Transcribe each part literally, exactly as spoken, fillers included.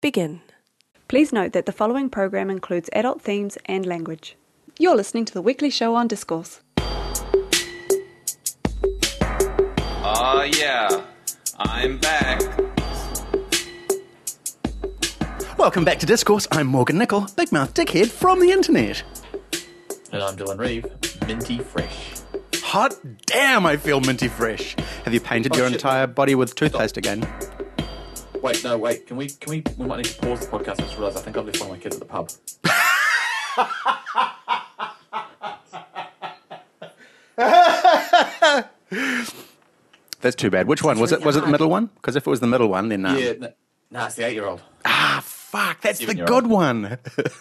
begin. Please note that the following program includes adult themes and language. You're listening to the weekly show on Discourse. Oh yeah, I'm back. Welcome back to Discourse. I'm Morgan Nicol, big mouth dickhead from the internet. And I'm Dylan Reeve, minty fresh. Hot damn, I feel minty fresh. Have you painted Oh, your shit. entire body with toothpaste again? Wait, no, wait. Can we? Can we? We might need to pause the podcast. I just realised I think I've left one of my kids at the pub. That's too bad. Which one was it? Was it the middle one? Because if it was the middle one, then um, Yeah, no, nah, it's the eight-year-old. ah, fuck, that's the Seven-year-old. good one.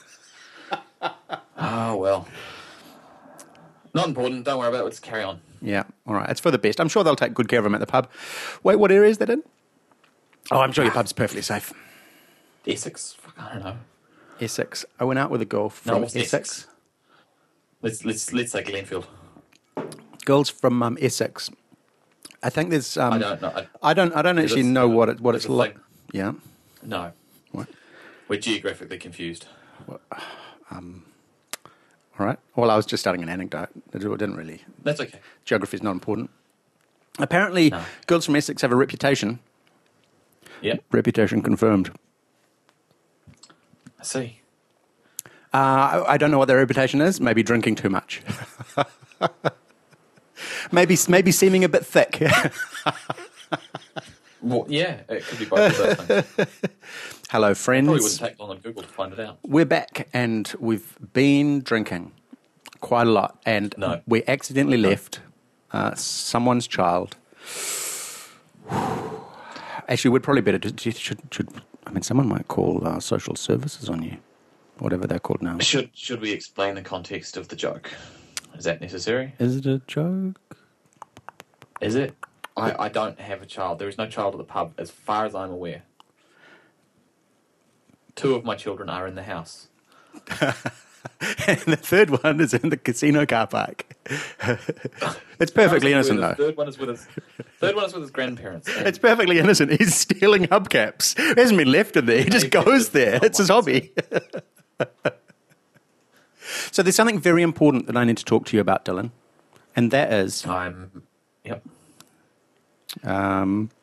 Oh well. Not important. Don't worry about it. Let's carry on. Yeah, all right. It's for the best. I'm sure they'll take good care of him at the pub. Wait, what area is that in? Oh, I'm sure your pub's perfectly safe. Essex. Fuck, I don't know. Essex. I went out with a girl No, from what's Essex. Essex? Let's let's let's say Glenfield. Girls from um, Essex. I think there's. Um, I don't know. I, I don't. I don't Is actually it- know what it what is it's it like. like- Yeah. no. What? We're geographically confused. All right. Well, I was just starting an anecdote. It didn't really. That's okay. Geography is not important. Apparently, No. girls from Essex have a reputation. Yep. Reputation confirmed. I see. Uh, I, I don't know what their reputation is. Maybe drinking too much. maybe maybe seeming a bit thick. Well, yeah, it could be both of those things. Hello, Probably wouldn't friends. take long on Google to find it out. We're back, and we've been drinking quite a lot, and No. we accidentally left uh, someone's child. Actually, we'd probably better to, should, should. I mean, someone might call uh, social services on you, whatever they're called now. Should should we explain the context of the joke? Is that necessary? Is it a joke? Is it? I, I don't have a child. There is no child at the pub, as far as I'm aware. Two of my children are in the house. And the third one is in the casino car park. It's perfectly innocent, The though. third one is with his third one is with his grandparents. and- It's perfectly innocent. He's stealing hubcaps. He hasn't been left in there. He just Maybe goes it's there. It's his hobby. someone, So there's something very important that I need to talk to you about, Dylan, and that is I'm. Yep. um,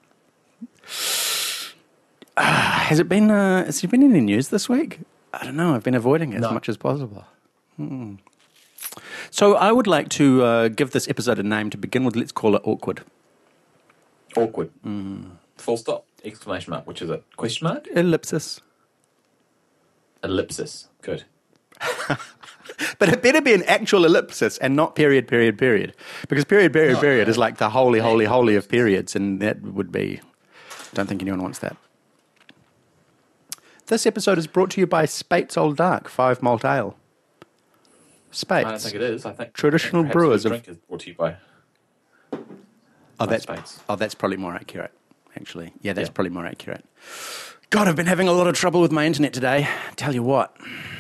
uh, has it been uh, has there been any news this week? I don't know. I've been avoiding it No. as much as possible. Hmm. So I would like to uh, give this episode a name to begin with. Let's call it Awkward. Awkward. Full stop. Exclamation mark. Which is it? Question mark. Ellipsis. Ellipsis. Good. But it better be an actual ellipsis and not period, period, period. Because period, period, No, period no. is like the holy, holy, holy of periods, and that would be... I don't think anyone wants that. This episode is brought to you by Spates Old Dark, five malt ale. Spates. I don't think it is. I think Traditional I think perhaps brewers the of- drink is brought to you by. oh, that's, Spates. oh, that's probably more accurate, actually. Yeah, that's Yeah. probably more accurate. God, I've been having a lot of trouble with my internet today. Tell you what.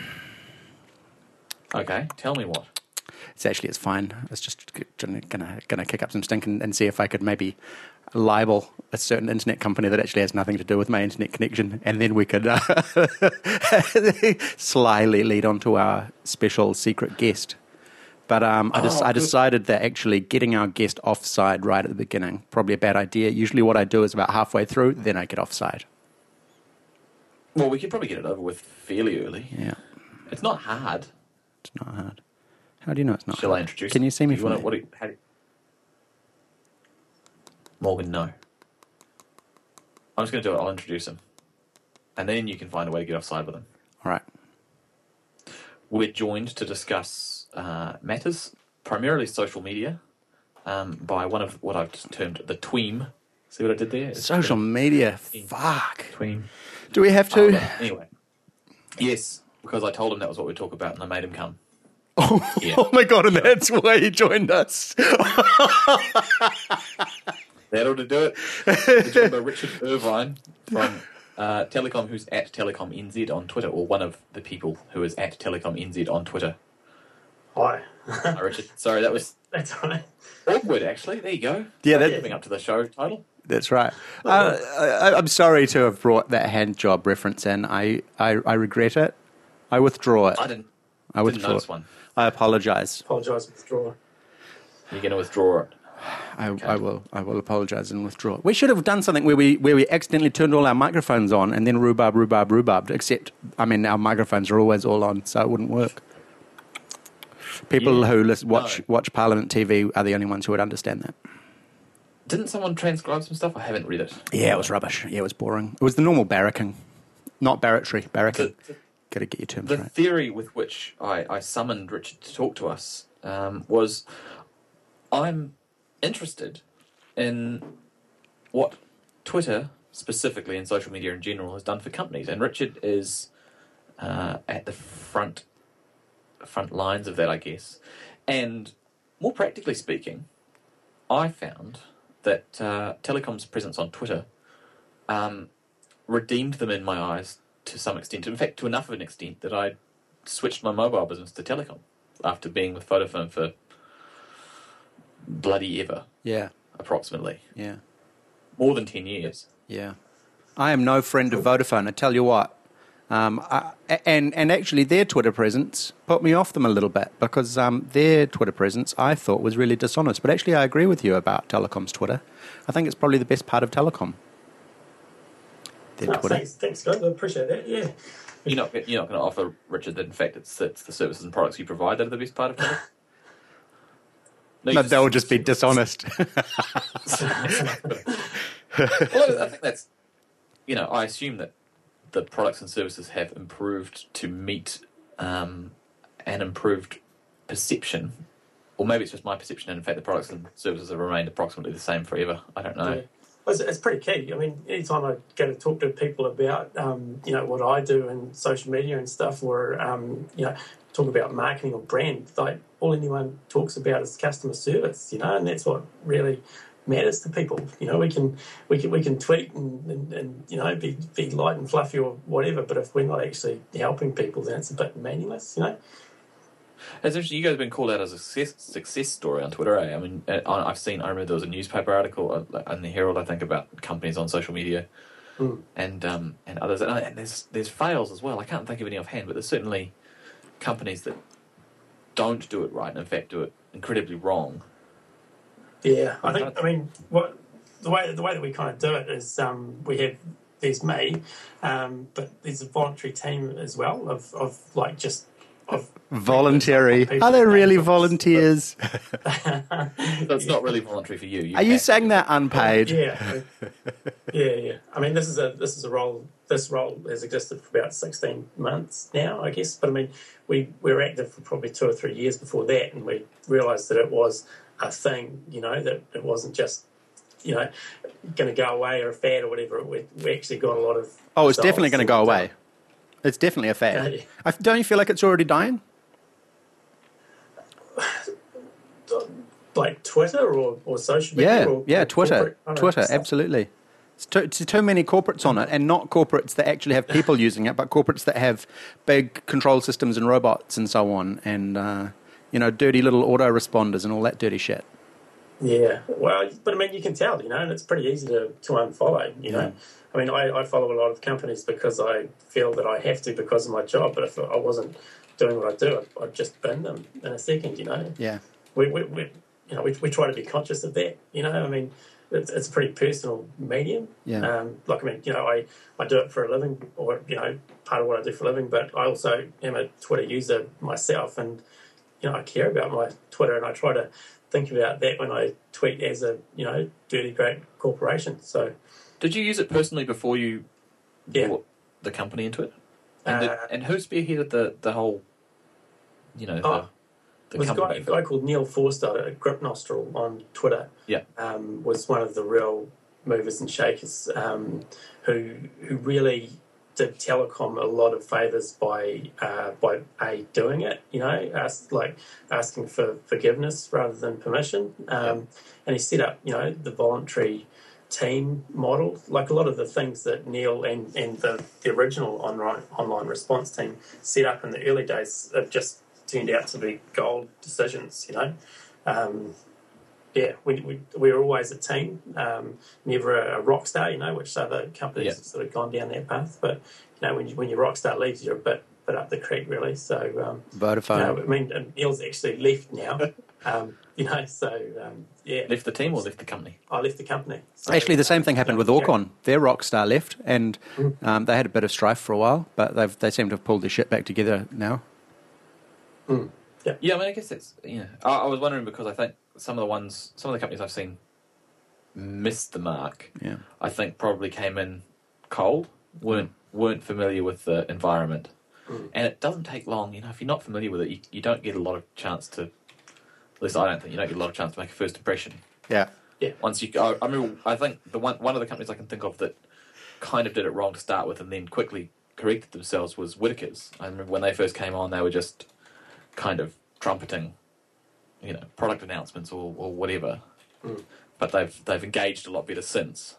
Okay. Tell me what. It's actually, it's fine. I was just gonna gonna, gonna kick up some stink and, and see if I could maybe libel a certain internet company that actually has nothing to do with my internet connection, and then we could uh, slyly lead on to our special secret guest. But um, I, just, Oh, I good. decided that actually getting our guest offside right at the beginning, probably a bad idea. Usually what I do is about halfway through, then I get offside. Well, we could probably get it over with fairly early. Yeah, It's not hard. it's not hard. How do you know it's not Shall hard? I introduce? Can you see me Do from wanna- there? what do you- how do you- Morgan, no. I'm just going to do it. I'll introduce him, and then you can find a way to get offside with him. All right. We're joined to discuss uh, matters, primarily social media, um, by one of what I've just termed the tweem. See what I did there? It's Social tweem. media. Fuck. Tweem. Do we have Oh, to? but anyway, yes, because I told him that was what we'd talk about, and I made him come. Oh, Yeah. oh my God, and that's why he joined us. That ought to do it. We're joined by Richard Irvine from uh, Telecom, who's at Telecom N Z on Twitter, or one of the people who is at Telecom N Z on Twitter. Hi. Hi, Richard. Sorry, that was That's all right. awkward, actually. There you go. Yeah, that- Living up to the show title. That's right. Uh, I, I'm sorry to have brought that hand job reference in. I, I, I regret it. I withdraw it. I didn't. I didn't withdraw notice it. one. I apologise. Apologise, withdraw. You're going to withdraw it. I, I will. I will apologise and withdraw. We should have done something where we where we accidentally turned all our microphones on and then rhubarb, rhubarb, rhubarb. Except, I mean, our microphones are always all on, so it wouldn't work. People Yeah. who listen, watch No. watch Parliament T V are the only ones who would understand that. Didn't someone transcribe some stuff? I haven't read it. Yeah, it was rubbish. Yeah, it was boring. It was the normal barracking, not barrackery. Barracking. The, Got to get your terms the right. theory with which I, I summoned Richard to talk to us um, was I'm interested in what Twitter, specifically and social media in general, has done for companies. And Richard is uh, at the front front lines of that, I guess. And more practically speaking, I found that uh, Telecom's presence on Twitter um, redeemed them in my eyes to some extent. In fact, to enough of an extent that I switched my mobile business to Telecom after being with Vodafone for bloody ever, Yeah, approximately. yeah, More than ten years. yeah. I am no friend of Vodafone. I tell you what. Um, I, and and actually, their Twitter presence put me off them a little bit because um, their Twitter presence I thought was really dishonest. But actually, I agree with you about Telecom's Twitter. I think it's probably the best part of Telecom. Their No, Twitter. thanks, thanks, guys. I appreciate that. Yeah. You're not you're not going to offer Richard that in fact it's it's the services and products you provide that are the best part of Twitter. No, you No, just- they'll just be dishonest. Well, I think that's, you know, I assume that the products and services have improved to meet um, an improved perception, or maybe it's just my perception, and in fact the products and services have remained approximately the same forever. I don't know. Yeah. Well, It's, it's pretty key. I mean, anytime I go to talk to people about, um, you know, what I do in social media and stuff, or, um, you know, talk about marketing or brand, like all anyone talks about is customer service, you know, and that's what really matters to people. You know, we can we can we can tweet and, and, and you know be be light and fluffy or whatever, but if we're not actually helping people, then it's a bit meaningless. You know. It's interesting. You guys have been called out as a success, success story on Twitter. Eh? I mean, uh, I've seen. I remember there was a newspaper article in the Herald, I think, about companies on social media Mm. and um, and others. And, and there's there's fails as well. I can't think of any offhand, but there's certainly companies that don't do it right, and in fact do it incredibly wrong. Yeah, I think. I mean, what the way the way that we kind of do it is um, we have there's me, um, but there's a voluntary team as well of, of like just of Voluntary. people Are they that really pay for us. volunteers? That's not really voluntary for you. you Are you have saying to. that unpaid? Yeah, yeah, yeah. I mean, this is a this is a role. This role has existed for about sixteen months now, I guess. But I mean, we, we were active for probably two or three years before that, and we realised that it was a thing. You know, that it wasn't just you know going to go away or a fad or whatever. We, we actually got a lot of. Oh, it's results definitely going to go and, uh, away. It's definitely a fad. Yeah. I, don't you feel like it's already dying? Like Twitter or, or social media? Yeah, or, yeah, or Twitter. corporate, I don't know, Twitter, stuff. absolutely. It's too, it's too many corporates on it, and not corporates that actually have people using it, but corporates that have big control systems and robots and so on, and, uh, you know, dirty little autoresponders and all that dirty shit. Yeah, well, but I mean, you can tell, you know, and it's pretty easy to, to unfollow, you know. I mean, I, I follow a lot of companies because I feel that I have to because of my job, but if I wasn't doing what I do, I'd, I'd just bin them in a second, you know. Yeah. We, we, we you know, we, we try to be conscious of that, you know. I mean, it's, it's a pretty personal medium. Yeah. Um, like, I mean, you know, I, I do it for a living, or, you know, part of what I do for a living, but I also am a Twitter user myself, and, you know, I care about my Twitter, and I try to think about that when I tweet as a, you know, dirty great corporation. So, Did you use it personally before you Yeah. brought the company into it? And, did, Uh, and who spearheaded the, the whole, you know, the, Oh, the was a guy, company? a guy called Neil Forster at Grip Nostril on Twitter. Yeah. Um, was one of the real movers and shakers um, who who really did Telecom a lot of favours by uh, by a doing it, you know, ask, like asking for forgiveness rather than permission, um, and he set up, you know, the voluntary team model, like a lot of the things that Neil and, and the, the original online online response team set up in the early days have just turned out to be gold decisions, you know. Um, yeah, we, we we were always a team, um, never a, a rock star, you know, which other companies Yeah. have sort of gone down that path. But you know, when you, when your rock star leaves, you're a bit bit up the creek, really. So um, Vodafone. you know, I mean, and Neil's actually left now, um, you know. So um, yeah, Left the team or left the company? I left the company. So, Actually, the same thing happened with yeah. Orcon. Their rock star left, and um, they had a bit of strife for a while, but they've they seem to have pulled their shit back together now. Mm. Yeah. Yeah, I mean, I guess it's yeah. I, I was wondering because I think some of the ones, some of the companies I've seen missed the mark. Yeah. I think probably came in cold, weren't weren't familiar with the environment, Mm. and it doesn't take long. You know, if you're not familiar with it, you, you don't get a lot of chance to. At least I don't think you don't get a lot of chance to make a first impression. Yeah. Once you, I, I remember, I think the one one of the companies I can think of that kind of did it wrong to start with and then quickly corrected themselves was Whittaker's. I remember when they first came on, they were just kind of trumpeting, you know, product announcements or, or whatever. Mm. But they've they've engaged a lot better since.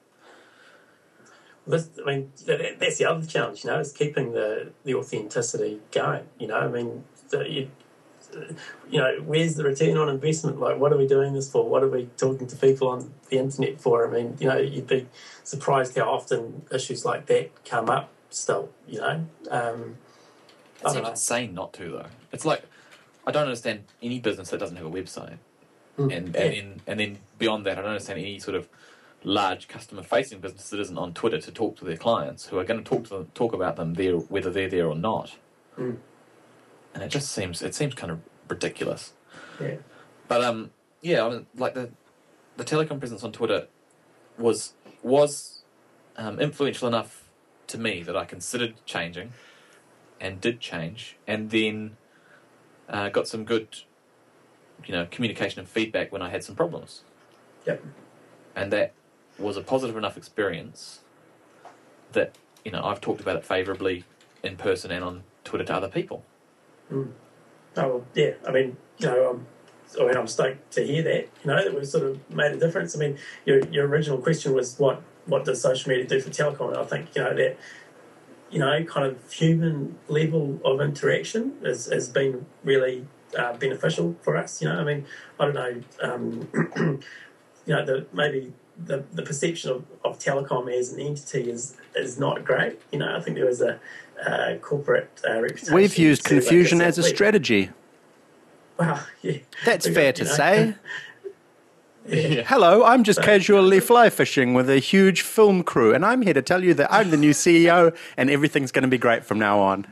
This, I mean, that, that's the other challenge, you know, is keeping the, the authenticity going. You know, I mean, the, you, you know, where's the return on investment? Like, what are we doing this for? What are we talking to people on the internet for? I mean, you know, you'd be surprised how often issues like that come up still, you know. Um, It I don't seems know. insane not to, though. It's like, I don't understand any business that doesn't have a website. Mm, And, yeah. and, then, and then beyond that, I don't understand any sort of large customer-facing business that isn't on Twitter to talk to their clients, who are going to talk to them, talk about them there, whether they're there or not. Mm. And it just seems it seems kind of ridiculous. Yeah. But um, yeah, I mean, like the the telecom presence on Twitter was was um, influential enough to me that I considered changing, and did change, and then uh, got some good, you know, communication and feedback when I had some problems. Yep. And that was a positive enough experience that, you know, I've talked about it favourably in person and on Twitter to other people. Mm. Oh, well, yeah. I mean, you know, I'm, I mean, I'm stoked to hear that, you know, that we've sort of made a difference. I mean, your your original question was what, what does social media do for telecom? And I think, you know, that, you know, kind of human level of interaction has, has been really uh, beneficial for us, you know. I mean, I don't know, um, you know, the, maybe the, the perception of, of telecom as an entity is is not great. You know, I think there was a uh, corporate uh, reputation. We've used survey confusion this as a week. strategy. Well, yeah. That's We got, fair to you know, say. Yeah. Hello, I'm just casually fly fishing with a huge film crew, and I'm here to tell you that I'm the new C E O, and everything's going to be great from now on.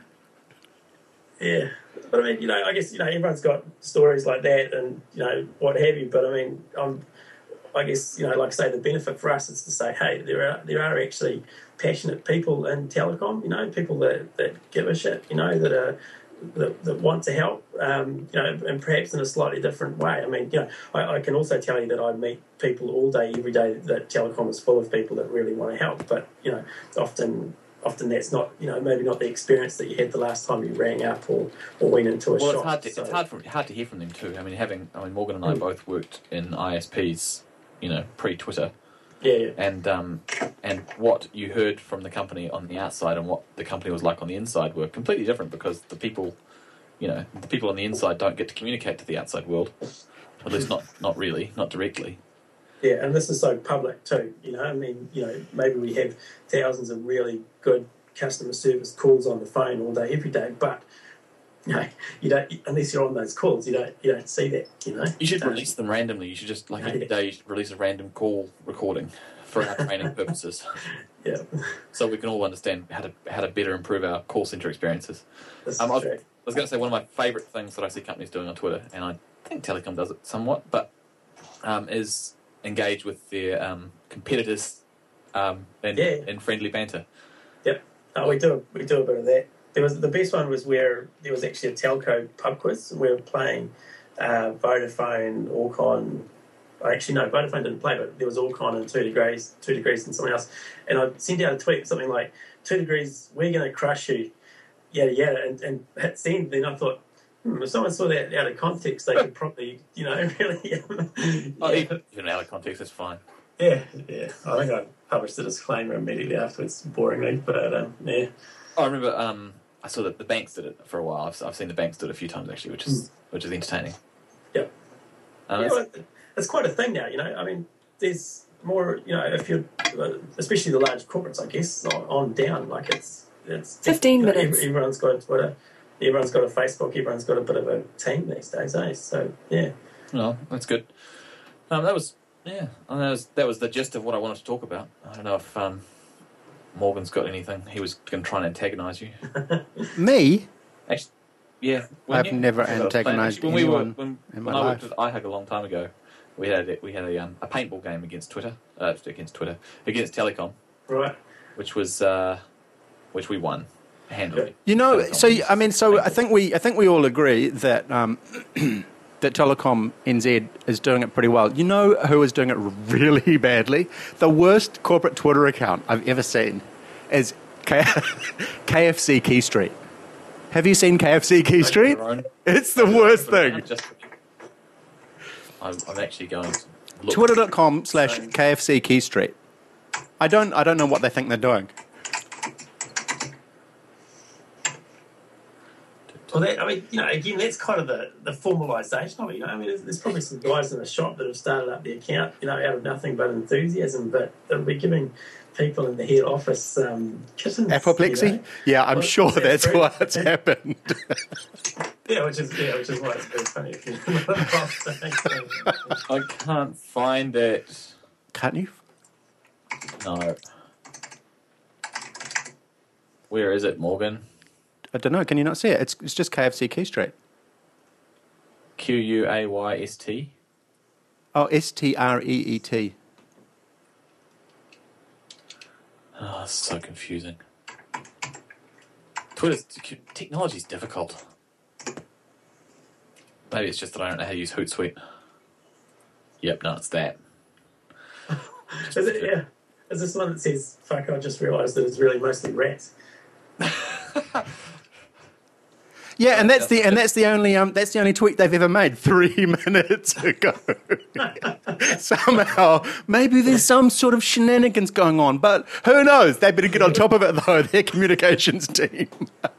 Yeah. But I mean, you know, I guess, you know, everyone's got stories like that and, you know, what have you. But I mean, I'm, I guess, you know, like I say, the benefit for us is to say, hey, there are there are actually passionate people in telecom, you know, people that, that give a shit, you know, that are that, that want to help, um, you know, and perhaps in a slightly different way. I mean, you know, I, I can also tell you that I meet people all day, every day, that telecom is full of people that really want to help. But, you know, often often that's not, you know, maybe not the experience that you had the last time you rang up or, or went into a Well, shop. it's hard to So- it's hard for hard to hear from them too. I mean, having I mean Morgan and I Mm. both worked in I S Ps, you know, pre-Twitter, Yeah, yeah. and um, and what you heard from the company on the outside and what the company was like on the inside were completely different because the people, you know, the people on the inside don't get to communicate to the outside world, at least not not really, not directly. Yeah, and this is so public too, you know. I mean, you know, maybe we have thousands of really good customer service calls on the phone all day, every day, but you know, you don't unless you're on those calls, you don't you don't see that, you know. You should Um, release them randomly. You should just like Yeah. every day you should release a random call recording for our training purposes, Yeah, so we can all understand how to how to better improve our call center experiences. this Um, I is was, true. I was going to say one of my favourite things that I see companies doing on Twitter, and I think Telecom does it somewhat, but um, is engage with their um, competitors um, in, Yeah. in friendly banter. Yep. Oh, we do we do a bit of that. There was the best one was where there was actually a telco pub quiz. And we were playing uh, Vodafone, Orcon. Actually, no, Vodafone didn't play, but there was Orcon and Two Degrees, Two Degrees, and someone else. And I sent out a tweet something like, Two Degrees, we're going to crush you, yada yada, and, and hit send. Then I thought, hmm, if someone saw that out of context, they could probably, you know, really. Oh, yeah. even, even out of context, that's fine. yeah, yeah. I think I published the disclaimer immediately afterwards, boringly, but um, yeah. I remember um, I saw that the banks did it for a while. I've, I've seen the banks do it a few times actually, which is which is entertaining. Yep. Um, Yeah, it's- well, it's quite a thing now. You know, I mean, there's more. You know, if you're, especially the large corporates, I guess, on, on down, like it's it's Fifteen you know, minutes. Everyone's got a Twitter, everyone's got a Facebook, everyone's got a bit of a team these days, eh? So yeah. No, that's good. Um, that was yeah. And that was that was the gist of what I wanted to talk about. I don't know if um, Morgan's got anything. He was going to try and antagonise you. Me? Actually, yeah. when I've you- never I've got a plan. antagonised Actually, when we were anyone when, in when my I worked life. with iHug a long time ago, we had a, we had a um, a paintball game against Twitter, uh, against Twitter, against Telecom, Right. which was uh, which we won handily. You know, Telecom so was I mean, so I paintball. think we, I think we all agree that um, that Telecom N Z is doing it pretty well. You know who is doing it really badly? The worst corporate Twitter account I've ever seen is K- KFC Key Street. Have you seen K F C Key Street? Your own- It's the worst thing. Just, I'm, I'm actually going to look. Twitter.com slash KFC Key Street. I don't, I don't know what they think they're doing. Well, that, I mean, you know, again, that's kind of the, the formalisation of it. You know, I mean, there's, there's probably some guys in the shop that have started up the account, you know, out of nothing but enthusiasm, but they'll be giving people in the head office um, kittens. Apoplexy? You know? Yeah, I'm Well, sure yeah, that's true. what's happened. Yeah, which is yeah, which is why it's very funny. If you I can't find it. Can't you? No. Where is it, Morgan? I don't know. Can you not see it? It's it's just K F C Key Street. Q U A Y S T. Oh, S T R E E T. Oh, it's so confusing. Twitter's technology's difficult. Maybe it's just that I don't know how to use Hootsuite. Yep, no, it's that. Is it? Yeah. Is this one that says "fuck"? I just realised that it's really mostly rats. Yeah, and that's the and that's the only um that's the only tweet they've ever made three minutes ago. Somehow, maybe there's some sort of shenanigans going on, but who knows? They better get on top of it though. Their communications team.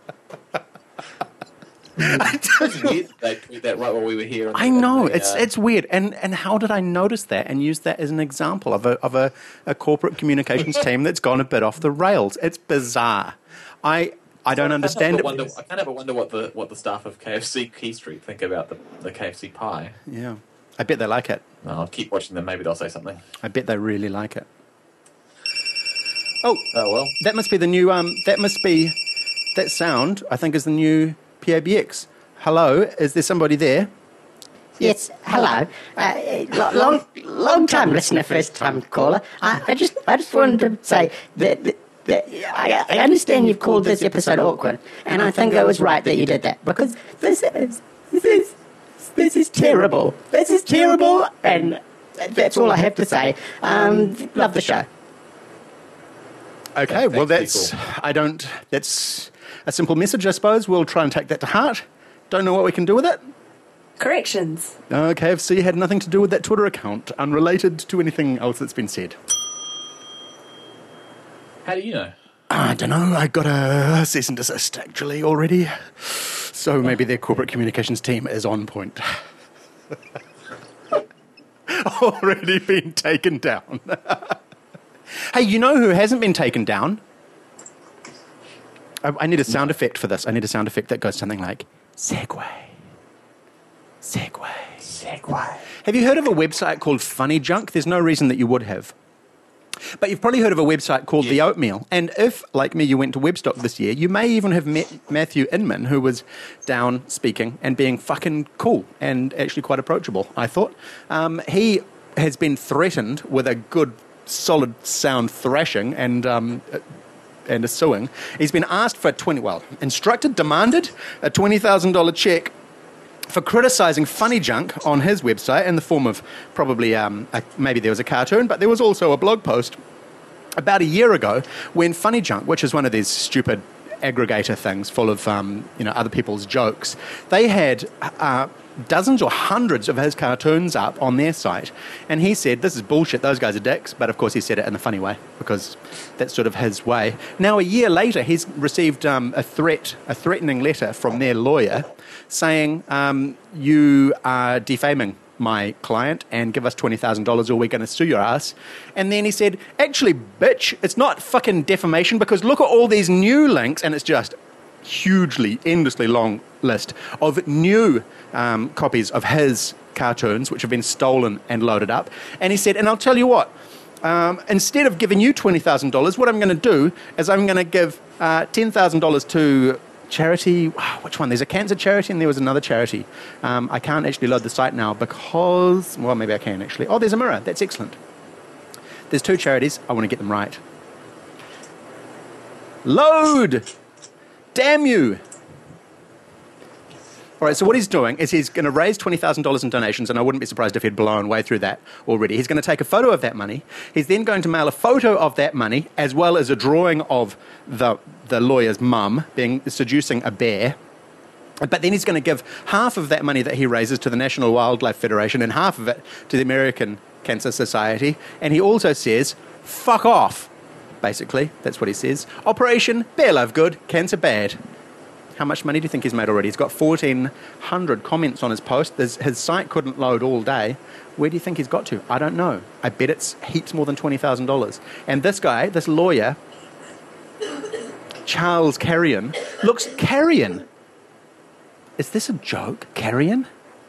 They tweet that right while we were here. I know And the, it's uh, it's weird, and and how did I notice that and use that as an example of a of a, a corporate communications team that's gone a bit off the rails? It's bizarre. I I don't I understand can't help but it. wonder, I can't ever wonder what the what the staff of K F C Key Street think about the, the K F C pie. Yeah, I bet they like it. Well, I'll keep watching them. Maybe they'll say something. I bet they really like it. Oh, Oh well. that must be the new. Um, that must be that sound. I think is the new P A B X. Hello, is there somebody there? Yes, hello. Uh, lo- long, long time listener, first time caller. I, I just, I just wanted to say that, that, that I, I understand you've called this episode awkward, and I think it was right that you did that because this is, this is, this is terrible. This is terrible, and that's all I have to say. Um, love the show. Okay, well Thanks, that's. I don't. That's a simple message, I suppose. We'll try and take that to heart. Don't know what we can do with it. Corrections. No, K F C had nothing to do with that Twitter account, unrelated to anything else that's been said. How do you know? I don't know. I got a cease and desist actually already, so maybe their corporate communications team is on point. Already been taken down. Hey, you know who hasn't been taken down? I, I need a sound effect for this. I need a sound effect that goes something like Segway. Segway. Segway. Have you heard of a website called Funny Junk? There's no reason that you would have. But you've probably heard of a website called The Oatmeal. And if, like me, you went to Webstock this year, you may even have met Matthew Inman, who was down speaking and being fucking cool and actually quite approachable, I thought. Um, he has been threatened with a good, solid sound thrashing and... Um, and a suing. He's been asked for twenty, well, instructed, demanded a twenty thousand dollars check for criticising Funny Junk on his website in the form of probably, um, a, maybe there was a cartoon, but there was also a blog post about a year ago when Funny Junk, which is one of these stupid aggregator things full of, um, you know, other people's jokes, they had uh, dozens or hundreds of his cartoons up on their site, and he said, this is bullshit, those guys are dicks, but of course he said it in a funny way, because that's sort of his way. Now, a year later, he's received um, a threat, a threatening letter from their lawyer saying, um, you are defaming my client and give us twenty thousand dollars or we're going to sue your ass. And then he said, actually, bitch, it's not fucking defamation because look at all these new links, and it's just hugely, endlessly long list of new um, copies of his cartoons which have been stolen and loaded up. And he said, and I'll tell you what, um, instead of giving you twenty thousand dollars, what I'm going to do is I'm going to give uh, ten thousand dollars to charity. Oh, which one? There's a cancer charity and there was another charity. Um, I can't actually load the site now because, well, maybe I can actually. Oh, there's a mirror. That's excellent. There's two charities. I want to get them right. Load! Damn you! All right, so what he's doing is he's going to raise twenty thousand dollars in donations, and I wouldn't be surprised if he'd blown way through that already. He's going to take a photo of that money. He's then going to mail a photo of that money, as well as a drawing of the, the lawyer's mum being seducing a bear. But then he's going to give half of that money that he raises to the National Wildlife Federation and half of it to the American Cancer Society. And he also says, fuck off, basically. That's what he says. Operation Bear Love Good, Cancer Bad. How much money do you think he's made already? He's got fourteen hundred comments on his post. There's, his site couldn't load all day. Where do you think he's got to? I don't know. I bet it's heaps more than twenty thousand dollars. And this guy, this lawyer, Charles Carrion, looks Carrion. Is this a joke? Carrion?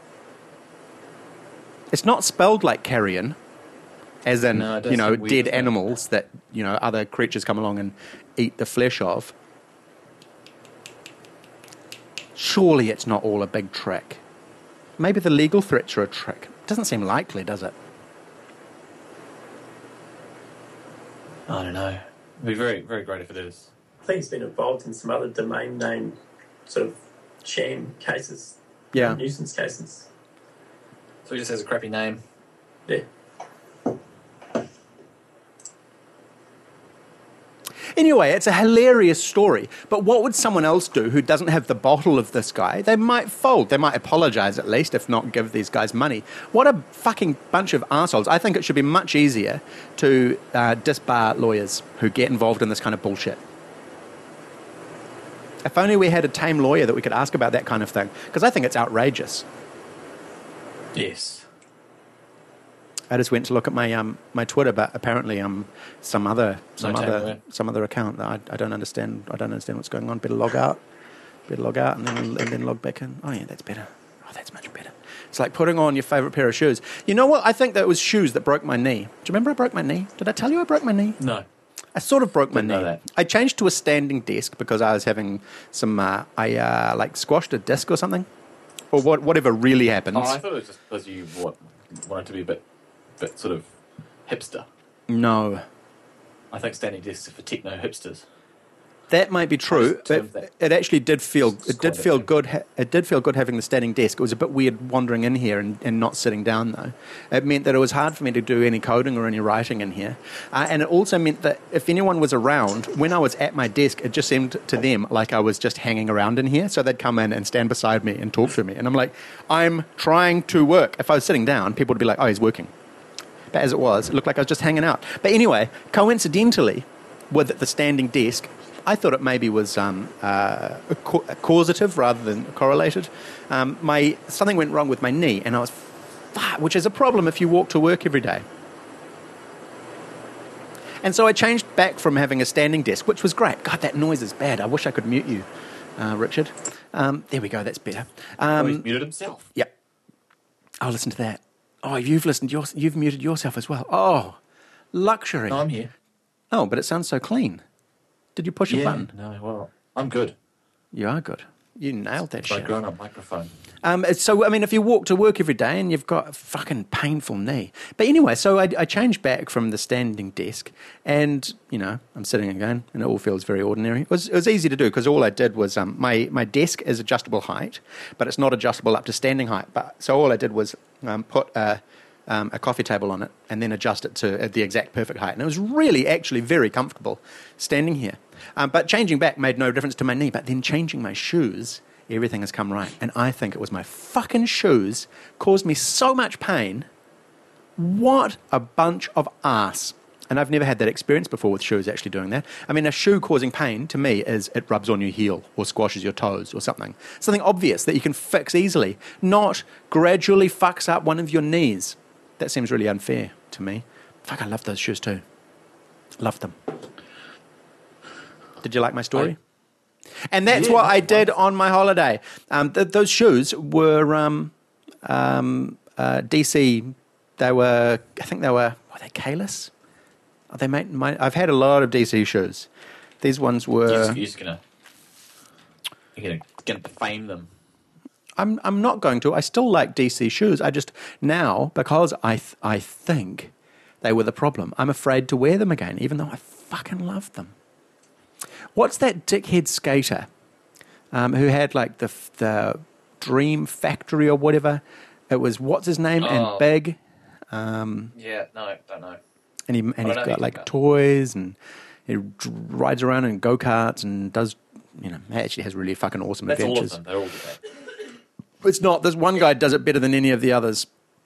It's not spelled like carrion, as in, No, it does you know, seem weird, dead doesn't it? animals that, you know, other creatures come along and eat the flesh of. Surely it's not all a big trick. Maybe the legal threats are a trick. Doesn't seem likely, does it? I don't know. It'd be very, very great if it is. I think he's been involved in some other domain name sort of sham cases, Yeah. nuisance cases. So he just has a crappy name. Yeah. Anyway, it's a hilarious story. But what would someone else do who doesn't have the bottle of this guy? They might fold. They might apologise at least, if not give these guys money. What a fucking bunch of arseholes. I think it should be much easier to uh, disbar lawyers who get involved in this kind of bullshit. If only we had a tame lawyer that we could ask about that kind of thing. Because I think it's outrageous. Yes. I just went to look at my um my Twitter, but apparently um some other some No tame other lawyer. some other account that I, I don't understand. I don't understand what's going on. Better log out. Better log out and then and then log back in. Oh yeah, that's better. Oh, that's much better. It's like putting on your favourite pair of shoes. You know what? I think that it was shoes that broke my knee. Do you remember I broke my knee? Did I tell you I broke my knee? No. I sort of broke my Didn't know knee. that. I changed to a standing desk because I was having some. Uh, I uh, like squashed a disc or something, or what, whatever really happens. Oh, I thought it was just because you what, wanted to be a bit, bit sort of hipster. No. I think standing desks are for techno hipsters. That might be true, just but termed that. it actually did feel It's it did quite feel a- good. ha- It did feel good having the standing desk. It was a bit weird wandering in here and, and not sitting down though. It meant that it was hard for me to do any coding or any writing in here, uh, and it also meant that if anyone was around when I was at my desk, it just seemed to them like I was just hanging around in here. So they'd come in and stand beside me and talk to me, and I'm like, I'm trying to work. If I was sitting down, people would be like, oh, he's working. But as it was, it looked like I was just hanging out. But anyway, coincidentally, with the standing desk, I thought it maybe was um, uh, a ca- a causative rather than correlated. Um, my something went wrong with my knee, and I was, fuck, which is a problem if you walk to work every day. And so I changed back from having a standing desk, which was great. God, that noise is bad. I wish I could mute you, uh, Richard. Um, there we go. That's better. Oh, he's Um, muted himself. Yep. Oh, listen to that. Oh, you've listened. Your, you've muted yourself as well. Oh, luxury. No, I'm here. Oh, but it sounds so clean. Did you push a Yeah. button? No, well, I'm good. You are good. You nailed that It's my shit. grown-up microphone. Um, so, I mean, if you walk to work every day and you've got a fucking painful knee. But anyway, so I, I changed back from the standing desk and, you know, I'm sitting again and it all feels very ordinary. It was, it was easy to do because all I did was um, my, my desk is adjustable height, but it's not adjustable up to standing height. But so all I did was um, put a, um, a coffee table on it and then adjust it to the exact perfect height. And it was really actually very comfortable standing here. Um, but changing back made no difference to my knee. But then changing my shoes, everything has come right. And I think it was my fucking shoes caused me so much pain. What a bunch of arse. And I've never had that experience before with shoes actually doing that. I mean, a shoe causing pain to me is it rubs on your heel or squashes your toes or something. Something obvious that you can fix easily, not gradually fucks up one of your knees. That seems really unfair to me. Fuck, I love those shoes too. Love them. Did you like my story? I, and that's yeah, what I that did was. on my holiday. Um, th- those shoes were um, um, uh, D C. They were, I think they were, were they Kalis? Are they made, my, I've had a lot of D C shoes. These ones were... You're just, you're just gonna, you're gonna, gonna fame them. I'm I'm not going to. I still like D C shoes. I just, now, because I th- I think they were the problem, I'm afraid to wear them again, even though I fucking love them. What's that dickhead skater um, who had like the the Dream Factory or whatever? It was, what's his name? Oh. And big. Um, Yeah, no, don't know. and he, and don't he's know got anything like about. toys, and he d- rides around in go-karts and does, you know, he actually has really fucking awesome That's all of adventures. them. They're all do that. It's not. There's one guy does it better than any of the others.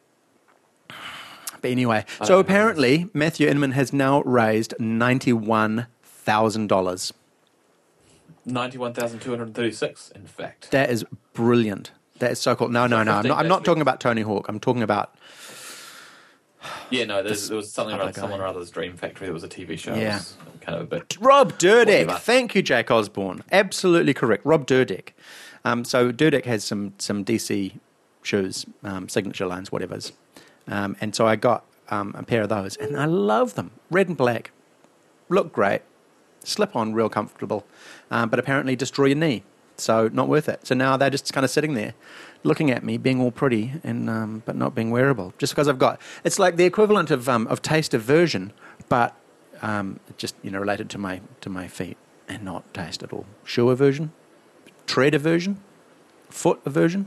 But anyway, I so don't know apparently Matthew Inman has now raised ninety-one thousand dollars. ninety-one thousand two hundred thirty-six, in fact. That is brilliant. That is so cool. No, no, no. I'm not, I'm not fifteen talking about Tony Hawk. I'm talking about... Yeah, no, there's, there was something other around guy. someone or other's Dream Factory that was a T V show. Yeah. It was kind of a bit... Rob Dyrdek. Whatever. Thank you, Jake Osborne. Absolutely correct. Rob Dyrdek. Um, so Dyrdek has some some D C shoes, um, signature lines, whatever's. Um, and so I got um, a pair of those, and I love them. Red and black. Look great. Slip on, real comfortable. Um, but apparently destroy your knee. So not worth it. So now they're just kind of sitting there, looking at me, being all pretty, and um, but not being wearable. Just because I've got... It's like the equivalent of um, of taste aversion, but um, just, you know, related to my to my feet, and not taste at all. Shoe aversion? Tread aversion? Foot aversion?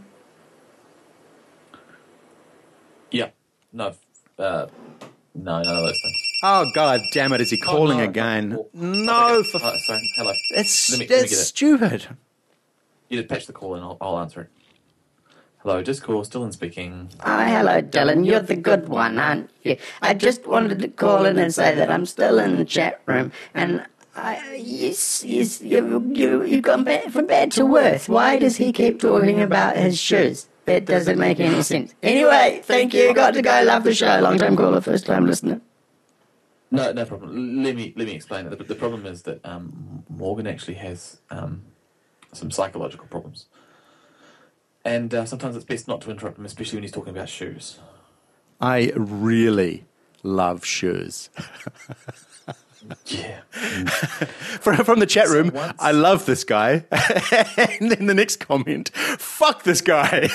Yeah. No. Uh, no, none of those things. Oh, God damn it, is he calling Oh, no, again? no. No, Okay. for... Oh, sorry. Hello. It's, Let me- let me it's get it. stupid. You just patch the call and I'll, I'll answer it. Hello, Discourse, Dylan speaking. Oh, hello, Dylan. You're the good one, aren't you? I just wanted to call in and say that I'm still in the chat room, and I, yes, yes, you, you, you've gone bad, from bad to worse. Why does he keep talking about his shoes? That doesn't make any sense. Anyway, thank you. Got to go. Love the show. Long time caller, first time listener. No, no problem. Let me let me explain it. The, the problem is that um, Morgan actually has um, some psychological problems, and uh, sometimes it's best not to interrupt him, especially when he's talking about shoes. I really love shoes. Yeah. From, from the chat room, once- I love this guy. And then the next comment, fuck this guy.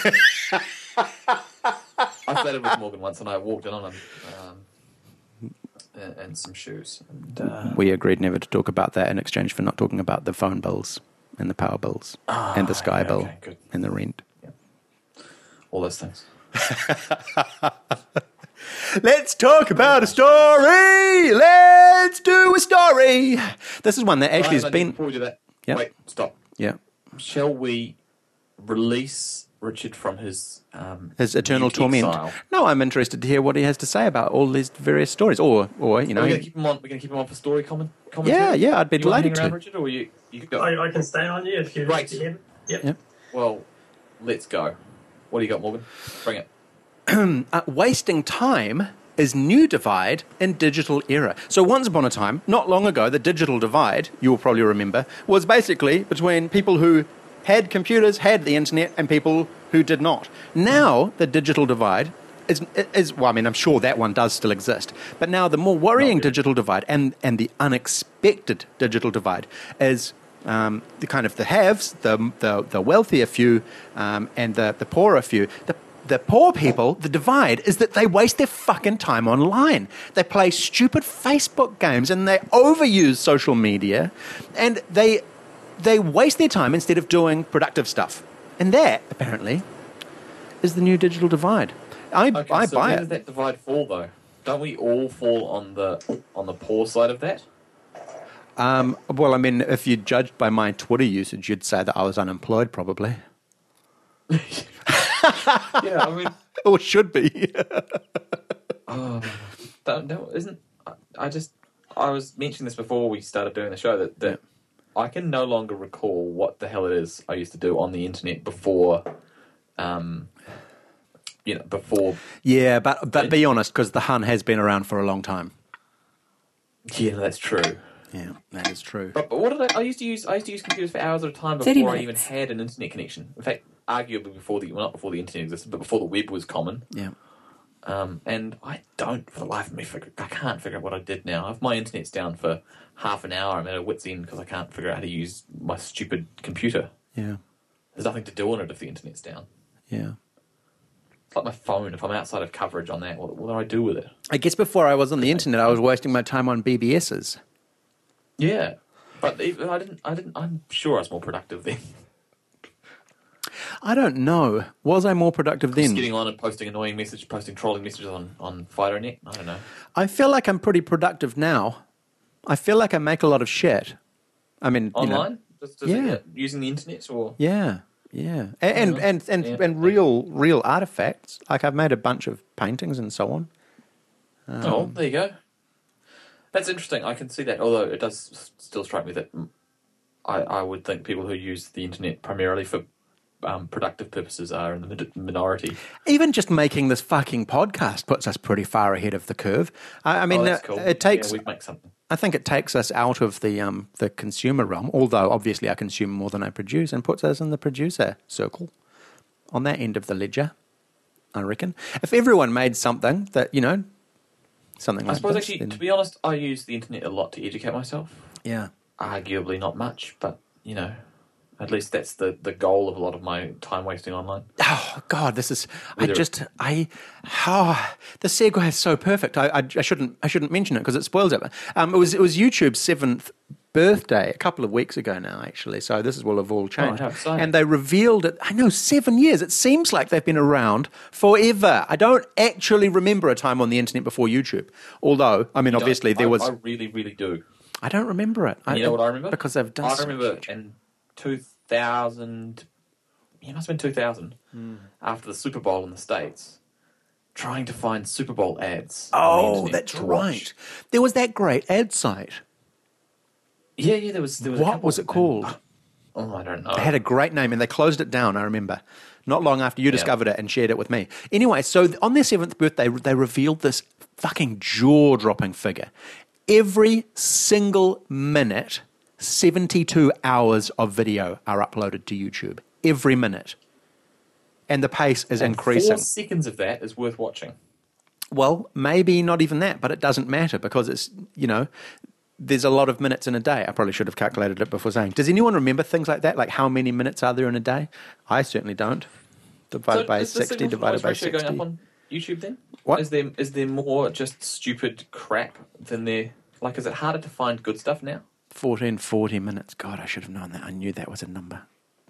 I flirted with Morgan once, and I walked in on him um, and, and some shoes. And, uh, We agreed never to talk about that in exchange for not talking about the phone bills and the power bills Ah, and the Sky yeah, bill okay, good. and the rent. all those things. Let's talk about a story. Let's do a story. This is one that actually has Right, been... Before we do that, Yep. wait, stop. Yeah. Shall we release Richard from his um, His eternal mute torment. exile? No, I'm interested to hear what he has to say about all these various stories. Or, or you know... We're going to keep him on. We're going to keep him on for story comment. Commentary? Yeah, yeah, I'd be You wanna delighted hang around, to. Richard, or you you could go. I, I can stay on you if you Right. if you have- Yep. Yep. Well, let's go. What do you got, Morgan? Bring it. Uh, wasting time is new divide in digital era. So once upon a time, not long ago, the digital divide, you'll probably remember, was basically between people who had computers, had the internet, and people who did not. Now, the digital divide is, is well, I mean, I'm sure that one does still exist, but now the more worrying Not really. digital divide and, and the unexpected digital divide is um, the kind of the haves, the, the, the wealthier few, um, and the, the poorer few. The The poor people, the divide is that they waste their fucking time online. They play stupid Facebook games and they overuse social media, and they they waste their time instead of doing productive stuff. And that, apparently, is the new digital divide. I, Okay, I so buy where it. does that divide fall, though? Don't we all fall on the on the poor side of that? Um, well, I mean, if you judged by my Twitter usage, you'd say that I was unemployed, probably. Yeah, I mean, Or should be. oh, don't, no, isn't I, I just I was mentioning this before we started doing the show that, that I can no longer recall what the hell it is I used to do on the internet before, um, you know, before. Yeah, but but be honest, because the Hun has been around for a long time. Yeah, that's true. Yeah, that is true. But, but what did I? I used to use. I used to use computers for hours at a time thirty before I even minutes. had an internet connection. In fact, arguably before the well, not before the internet existed, but before the web was common. Yeah. Um, and I don't, for the life of me, figure, I can't figure out what I did now. If my internet's down for half an hour, I'm at a wit's end because I can't figure out how to use my stupid computer. Yeah. There's nothing to do on it if the internet's down. Yeah. It's like my phone. If I'm outside of coverage on that, what, what do I do with it? I guess before I was on the internet, I was wasting my time on B B Ss. Yeah, but even, I didn't. I didn't. I'm sure I was more productive then. I don't know. Was I more productive then? Just getting on and posting annoying messages, posting trolling messages on on FidoNet. I don't know. I feel like I'm pretty productive now. I feel like I make a lot of shit. I mean, you know, Online, just, just Yeah. uh, using the internet, or yeah, yeah, and and Yeah. and and, Yeah. and real real artifacts. Like I've made a bunch of paintings and so on. oh, there you go. That's interesting. I can see that. Although it does s- still strike me that mm, I I would think people who use the internet primarily for um, productive purposes are in the min- minority. Even just making this fucking podcast puts us pretty far ahead of the curve. I, I mean, oh, that's uh, cool. it takes. Yeah, we'd make something. I think it takes us out of the um, the consumer realm, although obviously I consume more than I produce, and puts us in the producer circle on that end of the ledger, I reckon. If everyone made something that, you know, something I like suppose this, actually, then- to be honest, I use the internet a lot to educate myself. yeah. Arguably not much, but, you know, at least that's the, the goal of a lot of my time wasting online. Oh God, this is. I Whether- just. I. Oh, the segue is so perfect. I. I, I shouldn't. I shouldn't mention it because it spoils it. Um, it was. It was YouTube's seventh birthday a couple of weeks ago now, actually. So this will have all changed. how exciting. And they revealed it. I know, seven years. It seems like they've been around forever. I don't actually remember a time on the internet before YouTube. Although, I mean, obviously there I, was. I really, really do. I don't remember it. And you know what I remember? Because they've done. I so remember much. in two thousand, it must have been two thousand, Hmm. after the Super Bowl in the States, trying to find Super Bowl ads. on the Oh, internet that's to right. watch. There was that great ad site. Yeah, yeah, there was. There was a What couple, was it called? and- oh, I don't know. It had a great name, and they closed it down, I remember. Not long after you discovered it and shared it with me. Anyway, so th- on their seventh birthday, they revealed this fucking jaw-dropping figure. Every single minute, seventy-two hours of video are uploaded to YouTube. Every minute. And the pace is And increasing. Four seconds of that is worth watching. Well, maybe not even that, but it doesn't matter because it's, you know, there's a lot of minutes in a day. I probably should have calculated it before saying. Does anyone remember things like that? Like how many minutes are there in a day? I certainly don't. Divided So by is the sixty, signal to divided noise by ratio sixty. going up on YouTube then? What? Is there is there more just stupid crap than there? Like, is it harder to find good stuff now? fourteen forty minutes. God, I should have known that. I knew that was a number.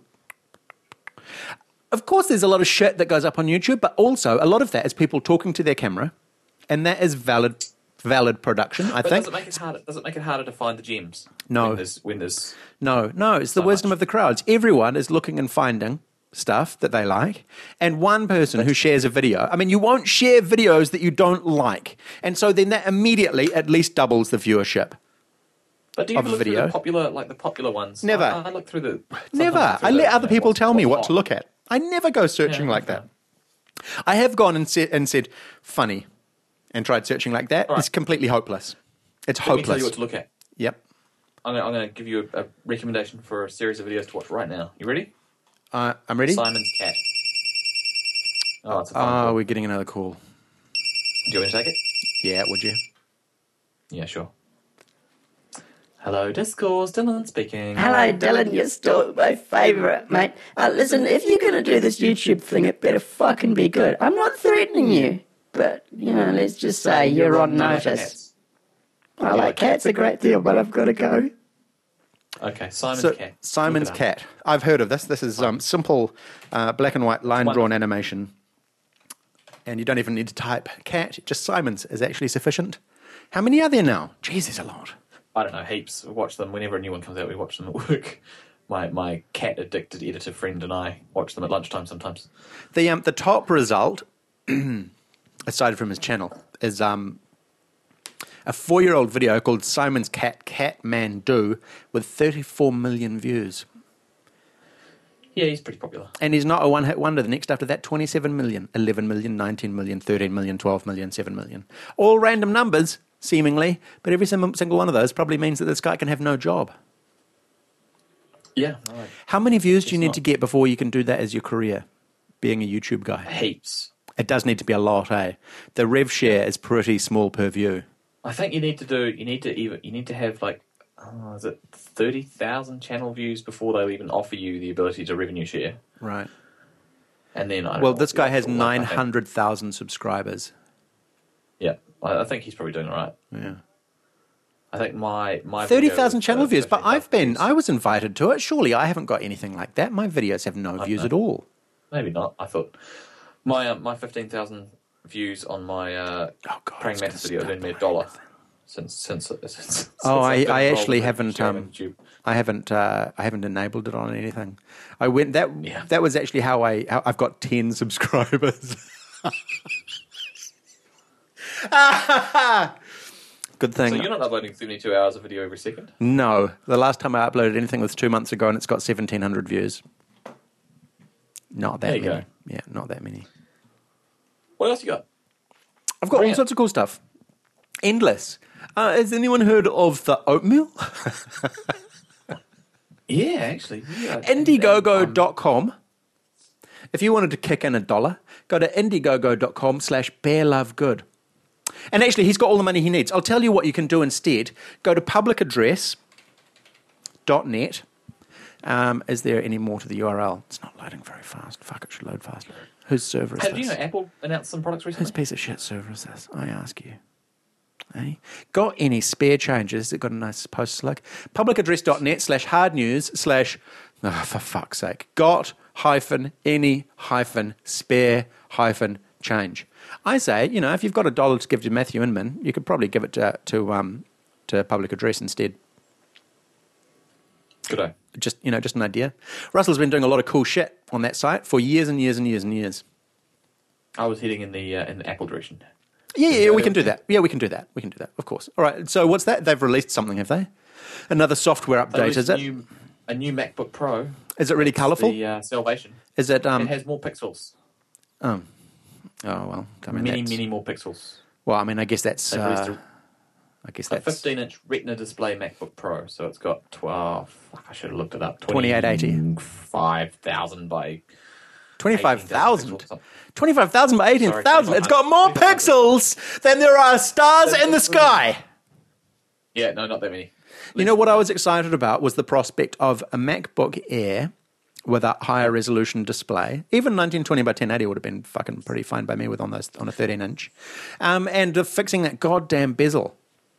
Of course, there's a lot of shit that goes up on YouTube, but also a lot of that is people talking to their camera, and that is valid valid production, I But think. does it make it harder? Does it make it harder to find the gems? No. When there's, when there's No, no, it's the So wisdom much. of the crowds. Everyone is looking and finding stuff that they like, and one person who shares a video. I mean, you won't share videos that you don't like, and so then that immediately at least doubles the viewership. But do you of look a video. through the popular, like the popular ones? Never. I, I look through the. Never. sometimes through I the, let other you know, people what's- tell me what's what to hot. look at. I never go searching Yeah, like okay. that. I have gone and said and said funny, and tried searching like that. All right. It's completely hopeless. It's Let me tell hopeless. you what to look at. Yep. I'm going, I'm going to give you a, a recommendation for a series of videos to watch right now. You ready? Uh, I'm ready. Simon's Cat. Oh, it's a fun Oh, call. we're getting another call. Do you want me to take it? Yeah, would you? Yeah, sure. Hello, Discourse. Dylan speaking. Hello, Dylan. You're still my favourite, mate. Uh, listen, if you're going to do this YouTube thing, it better fucking be good. I'm not threatening you, but, you know, let's just say you're on No, like notice. cats. I like cats a great deal, but I've got to go. Okay, Simon's So, Cat. Simon's Look it up. Cat. I've heard of this. This is um, simple uh, black and white line drawn animation. And you don't even need to type cat. Just Simon's is actually sufficient. How many are there now? Jeez, there's a lot. I don't know, heaps. We watch them whenever a new one comes out. We watch them at work. My my cat addicted editor friend and I watch them at lunchtime sometimes. The um, the top result, aside from his channel, is um, A four-year-old video called Simon's Cat Cat Man Do with thirty-four million views. Yeah, he's pretty popular. And he's not a one-hit wonder. The next after that, twenty-seven million, eleven million, nineteen million, thirteen million, twelve million, seven million. All random numbers, seemingly, but every sim- single one of those probably means that this guy can have no job. Yeah. No, How many views do you It's need not. to get before you can do that as your career, being a YouTube guy? heaps. It does need to be a lot, eh? The rev share is pretty small per view. I think you need to do. You need to even. You need to have like, oh, is it thirty thousand channel views before they'll even offer you the ability to revenue share? Right. And then I don't Well, know this what guy the has actual one- I nine think- hundred thousand subscribers. Yeah, I, I think he's probably doing all right. Yeah. I think my my thirty video thousand was, channel uh, views, but fifteen I've been, thousand I was invited to it. Surely I haven't got anything like that. My videos have no I views know. at all. Maybe not. I thought my uh, my fifteen thousand views on my uh, Oh, God. praying it's mantis gonna video have earned me a dollar since since. since, since Oh, I, I've been I involved actually with haven't, sharing um, YouTube. I haven't, uh, I haven't enabled it on anything. I went, that, Yeah. that was actually how I, how I've got ten subscribers. Good thing. So you're not uploading seventy-two hours of video every second? No, the last time I uploaded anything was two months ago, and it's got seventeen hundred views. Not that There you many. go. Yeah, not that many. What else you got? I've got Bring all it. sorts of cool stuff. Endless. Uh, has anyone heard of the oatmeal? Yeah, actually. Yeah. Indiegogo dot com. If you wanted to kick in a dollar, go to indiegogo dot com slash bear love good. And actually, he's got all the money he needs. I'll tell you what you can do instead. Go to public address dot net. Um, is there any more to the U R L? It's not loading very fast. Fuck, it should load faster. Whose server is Hey, this? do you know Apple announced some products Whose recently? piece of shit server is this? I ask you. Eh? Got any spare changes? It got a nice post look. public address dot net slash hard news slash, oh, for fuck's sake, got hyphen any hyphen spare hyphen change. I say, you know, if you've got a dollar to give to Matthew Inman, you could probably give it to to, um, to public address instead. Good day. Just, you know, just an idea. Russell's been doing a lot of cool shit on that site for years and years and years and years. I was heading in the uh, in the Apple direction. Yeah, yeah, we can do that. Yeah, we can do that. We can do that, of course. All right, so what's that? They've released something, have they? Another software They update, released is a it? New, a new MacBook Pro. Is it really colourful? The uh, Salvation. Is it, um, it has more pixels. oh, oh, well, I mean, many, that's, many more pixels. well, I mean, I guess that's, They've released uh, a- I guess A that's fifteen-inch Retina display MacBook Pro, so it's got twelve. Fuck, I should have looked it up. twenty-eight eighty. Five thousand by twenty-five thousand. pixels. twenty-five thousand by eighteen thousand. Sorry, It's got more twenty-five pixels than there are stars in the sky. Yeah, no, not that many. You know what I was excited about was the prospect of a MacBook Air with a higher resolution display. Even nineteen twenty by ten eighty would have been fucking pretty fine by me with on those on a thirteen inch, um, and uh, fixing that goddamn bezel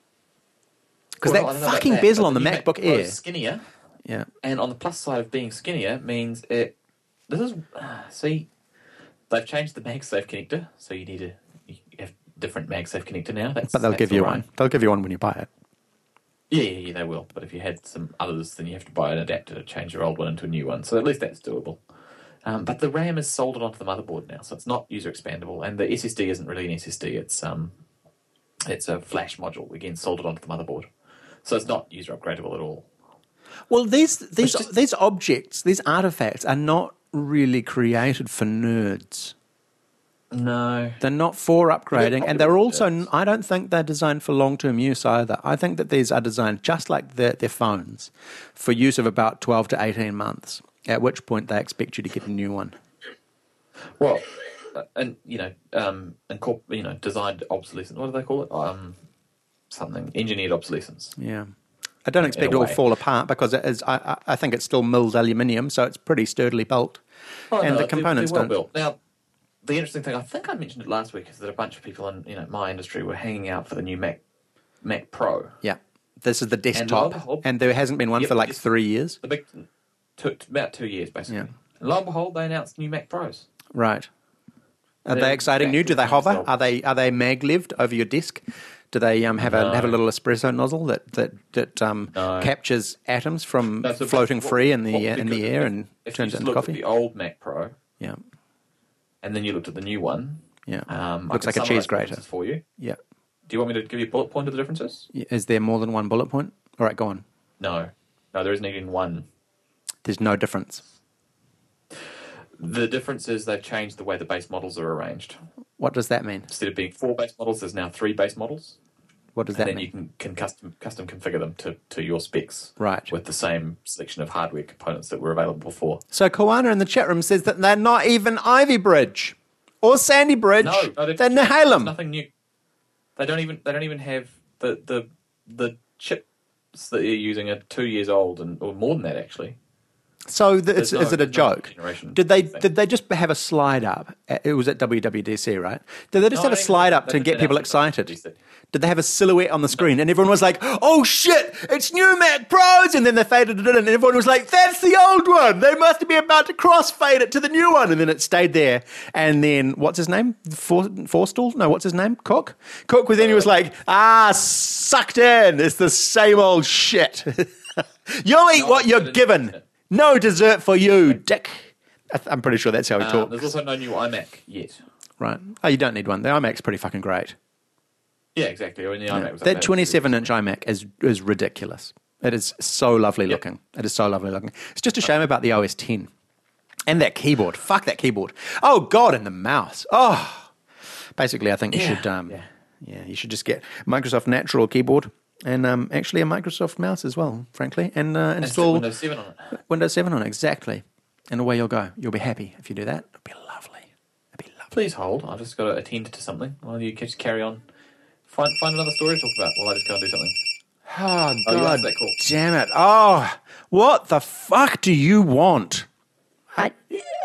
because Well, I that don't know about fucking that, bezel but on the new MacBook Pro Air. is skinnier, Yeah, and on the plus side of being skinnier means it. This is uh, see, they've changed the MagSafe connector, so you need a you have different MagSafe connector now. That's, but they'll that's give you all right. one. They'll give you one when you buy it. Yeah, yeah, yeah, they will. But if you had some others, then you have to buy an adapter to change your old one into a new one. So at least that's doable. Um, but the RAM is soldered onto the motherboard now, so it's not user expandable, and the S S D isn't really an S S D. It's um, it's a flash module again soldered onto the motherboard, so it's not user upgradable at all. Well, these these just- these objects, these artifacts, are not really created for nerds. No, They're not for upgrading, They're and they're popular also, nerds. I don't think they're designed for long-term use either. I think that these are designed just like their, their phones for use of about twelve to eighteen months, at which point they expect you to get a new one. well, uh, and you know, um, and corp, you know, designed obsolescence. What do they call it? Um, something engineered obsolescence. Yeah. I don't expect a it will way. fall apart because it is, I, I I think it's still milled aluminium, so it's pretty sturdily built. Oh, And the they're- components they're well don't- built. Now, the interesting thing, I think I mentioned it last week, is that a bunch of people in you know my industry were hanging out for the new Mac Mac Pro. Yeah. This is the lo desktop, and and, behold- there hasn't been one Yep, for like it's- three years. The big, two, about two years basically. Yeah. And lo and behold, they announced new Mac Pros. Right. Are They're they exciting new? Do they exactly hover? themselves. Are they are they mag-lived over your desk? Do they um, have a No. have a little espresso nozzle that that that um, No. captures atoms from No, so floating what- free in the what- uh, in the because air if- and if turns you it just into looked coffee? At the old Mac Pro, Yeah, and then you looked at the new one. yeah. Um, I Looks can like a summarise cheese the grater. differences for you. Yeah. Do you want me to give you a bullet point of the differences? Is there more than one bullet point? All right, go on. No. No, there isn't even one. There's no difference. The difference is they've changed the way the base models are arranged. What does that mean? Instead of being four base models, there's now three base models. What does and that then mean? you can, can custom custom configure them to, to your specs. Right. With the same selection of hardware components that were available before. So Koana in the chat room says that they're not even Ivy Bridge or Sandy Bridge. No, no they're there's Nehalem. nothing new. They don't even they don't even have the the the chips that you're using are two years old and or more than that actually. So the, it's, no, is it a joke? Did they thing. did they just have a slide up? It was at W W D C, right? Did they just No, have a I think slide they- up they to just get people announced it at excited? W W D C. Did they have a silhouette on the screen and everyone was like, "Oh shit, it's new Mac Pros!" And then they faded it in, and everyone was like, "That's the old one. They must be about to crossfade it to the new one." And then it stayed there. And then what's his name? For, Forstall? No, what's his name? Cook. Cook. Then he was like, "Ah, sucked in. It's the same old shit. You'll eat No, what you're didn't. given. No dessert for you, dick." I th- I'm pretty sure that's how he Um, talks. there's also no new iMac yet. Right. Oh, you don't need one. The iMac's pretty fucking great. Yeah, exactly. Or in the iMac was That updated. twenty-seven inch iMac is is ridiculous. It is so lovely Yep. looking. It is so lovely looking. It's just a shame about the O S ten. And that keyboard. Fuck that keyboard. Oh, God, and the mouse. Oh. Basically, I think you Yeah, should, um, yeah. yeah, you should just get Microsoft Natural keyboard and um, actually a Microsoft mouse as well, frankly, and uh, And stick install Windows seven on it. Windows seven on it, exactly. And away you'll go. You'll be happy if you do that. It'll be lovely. It'll be lovely. Please hold. I've just got to attend to something while you just carry on. Find find another story to talk about while I just go and do something. Oh, Oh, you God answered that call. damn it. Oh, what the fuck do you want? I,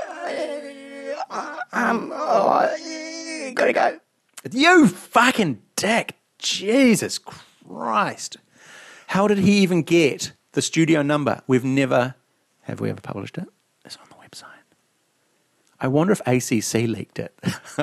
um, oh, gotta go. You fucking dick. Jesus Christ. How did he even get the studio number? We've never, have we ever published it? It's on the website. I wonder if A C C leaked it.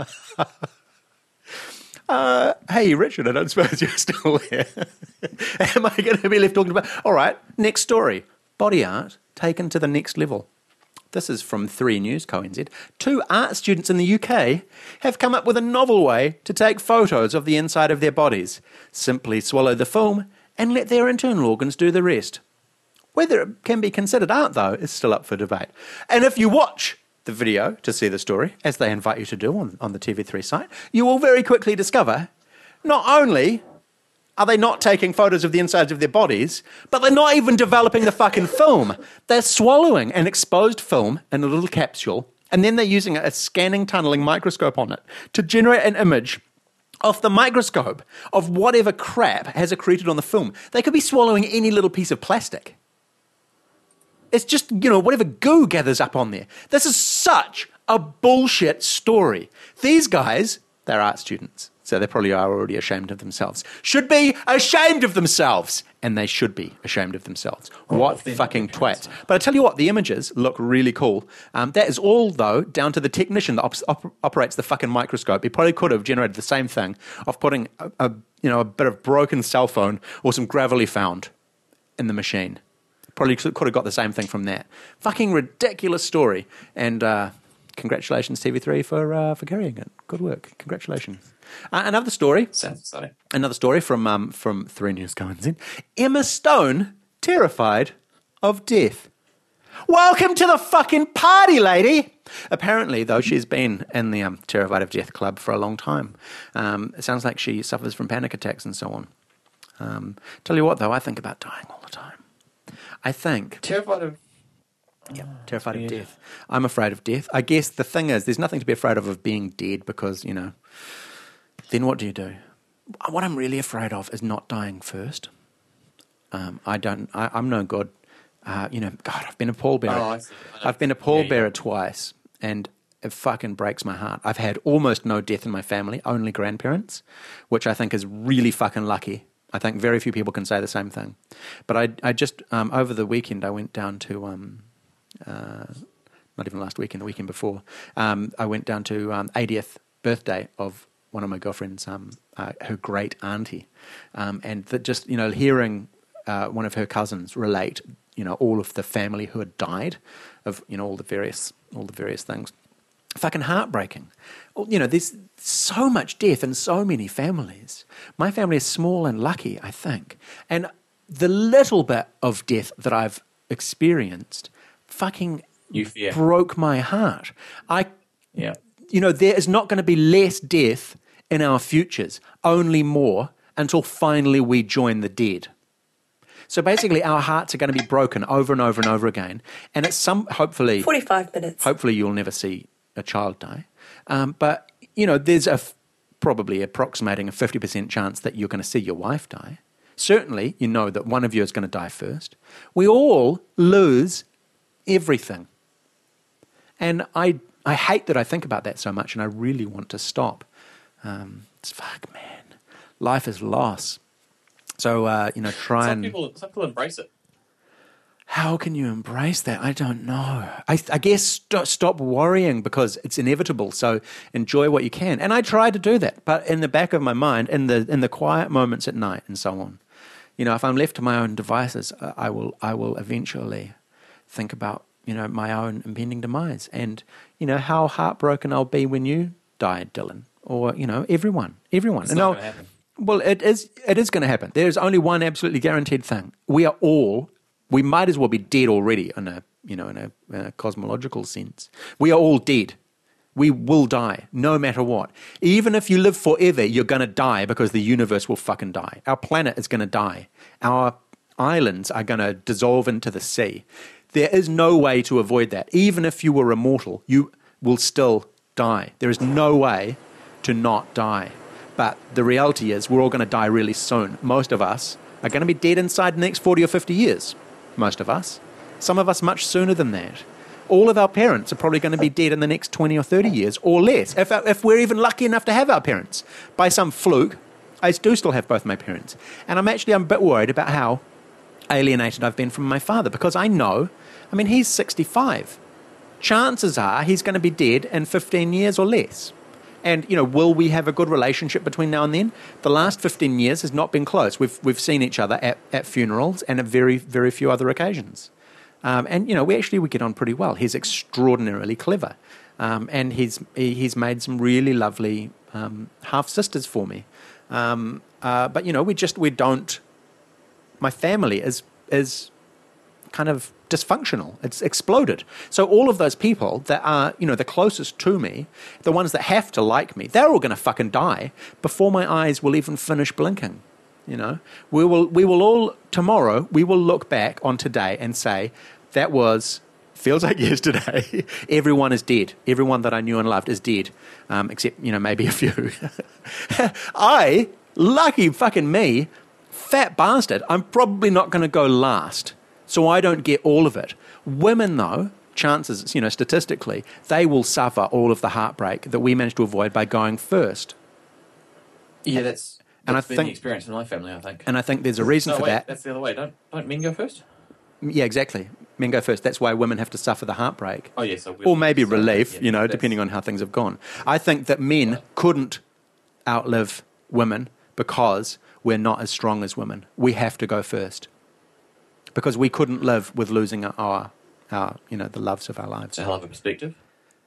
uh, hey, Richard, I don't suppose you're still there. Am I going to be left talking about? All right, next story. Body art taken to the next level. This is from three News Co N Z. Two art students in the U K have come up with a novel way to take photos of the inside of their bodies. Simply swallow the film and let their internal organs do the rest. Whether it can be considered art, though, is still up for debate. And if you watch the video to see the story, as they invite you to do on, on the T V three site, you will very quickly discover not only are they not taking photos of the insides of their bodies, but they're not even developing the fucking film. They're swallowing an exposed film in a little capsule, and then they're using a scanning tunneling microscope on it to generate an image off the microscope of whatever crap has accreted on the film. They could be swallowing any little piece of plastic. It's just, you know, whatever goo gathers up on there. This is such a bullshit story. These guys, they're art students, so they probably are already ashamed of themselves. Should be ashamed of themselves. And they should be ashamed of themselves. What fucking twats. But I tell you what, the images look really cool. Um, that is all, though, down to the technician that op- op- operates the fucking microscope. He probably could have generated the same thing of putting a, a, you know, a bit of broken cell phone or some gravel found in the machine. Probably could have got the same thing from that. Fucking ridiculous story. And uh, congratulations, T V three, for uh, for carrying it. Good work. Congratulations. Uh, another story. Sounds exciting. Another story from um, from three News Co N Z. Emma Stone terrified of death. Welcome to the fucking party, lady. Apparently, though, she's been in the um, terrified of death club for a long time. Um, it sounds like she suffers from panic attacks and so on. Um, tell you what, though, I think about dying all the time. I think... Terrified of... Yeah, terrified yeah. of death. I'm afraid of death. I guess the thing is, there's nothing to be afraid of of being dead because, you know, then what do you do? What I'm really afraid of is not dying first. Um, I don't, I, I'm no good. Uh, you know, God, I've been a pallbearer. Oh, I see. I know. I've been a Yeah, pallbearer yeah. twice, and it fucking breaks my heart. I've had almost no death in my family, only grandparents, which I think is really fucking lucky. I think very few people can say the same thing. But I, I just, um, over the weekend, I went down to, um, uh, not even last weekend, the weekend before, um, I went down to um, eightieth birthday of one of my girlfriend's, um, uh, her great auntie. Um, and that just, you know, hearing uh, one of her cousins relate, you know, all of the family who had died of, you know, all the various, all the various things. fucking heartbreaking. Well, you know, there's so much death in so many families. My family is small and lucky, I think. And the little bit of death that I've experienced fucking You fear. broke my heart. I, Yeah. you know, there is not going to be less death in our futures, only more, until finally we join the dead. So basically, our hearts are going to be broken over and over and over again. And it's some, hopefully, forty-five minutes. hopefully you'll never see a child die. Um, but, you know, there's a f- probably approximating a fifty percent chance that you're going to see your wife die. Certainly, you know that one of you is going to die first. We all lose everything. And I I hate that I think about that so much, and I really want to stop. Um, it's fuck, man. Life is loss. So, uh, you know, try Some and... people, some people embrace it. How can you embrace that? I don't know. I, I guess st- stop worrying because it's inevitable. So enjoy what you can. And I try to do that. But in the back of my mind, in the in the quiet moments at night and so on, you know, if I'm left to my own devices, uh, I will I will eventually think about, you know, my own impending demise and, you know, how heartbroken I'll be when you die, Dylan, or, you know, everyone, everyone. It's And not I'll- going to happen. Well, it is. It is going to happen. There is only one absolutely guaranteed thing. We are all. We might as well be dead already in a you know in a, in a cosmological sense. We are all dead. We will die, no matter what. Even if you live forever, you're going to die because the universe will fucking die. Our planet is going to die. Our islands are going to dissolve into the sea. There is no way to avoid that. Even if you were immortal, you will still die. There is no way to not die. But the reality is we're all going to die really soon. Most of us are going to be dead inside the next forty or fifty years. Most of us. Some of us much sooner than that. All of our parents are probably going to be dead in the next twenty or thirty years or less. If, if we're even lucky enough to have our parents. By some fluke, I do still have both my parents. And I'm actually I'm a bit worried about how alienated I've been from my father because I know, I mean, he's sixty-five. Chances are he's going to be dead in fifteen years or less. And, you know, will we have a good relationship between now and then? The last fifteen years has not been close. We've we've seen each other at, at funerals and at very, very few other occasions. Um, and, you know, we actually we get on pretty well. He's extraordinarily clever. Um, and he's he, he's made some really lovely um, half-sisters for me. Um, uh, but, you know, we just, we don't... My family is is kind of dysfunctional. It's exploded. So all of those people that are, you know, the closest to me, the ones that have to like me, they're all going to fucking die before my eyes will even finish blinking. You know, we will, we will all tomorrow, we will look back on today and say that was, feels like yesterday. Everyone is dead. Everyone that I knew and loved is dead. Um, except, you know, maybe a few. I, lucky fucking me, fat bastard, I'm probably not going to go last. So I don't get all of it. Women, though, chances, you know, statistically, they will suffer all of the heartbreak that we managed to avoid by going first. Yeah, that's, that's And I been think- the experience in my family, I think. And I think there's a reason no, for wait, that. that's the other way. Don't don't men go first? Yeah, exactly. Men go first. That's why women have to suffer the heartbreak. Oh, yes. So Or maybe so, relief, yeah, you know, that's- depending on how things have gone. I think that men couldn't outlive women because we're not as strong as women. We have to go first. Because we couldn't live with losing our, our, you know, the loves of our lives. It's a hell of a perspective.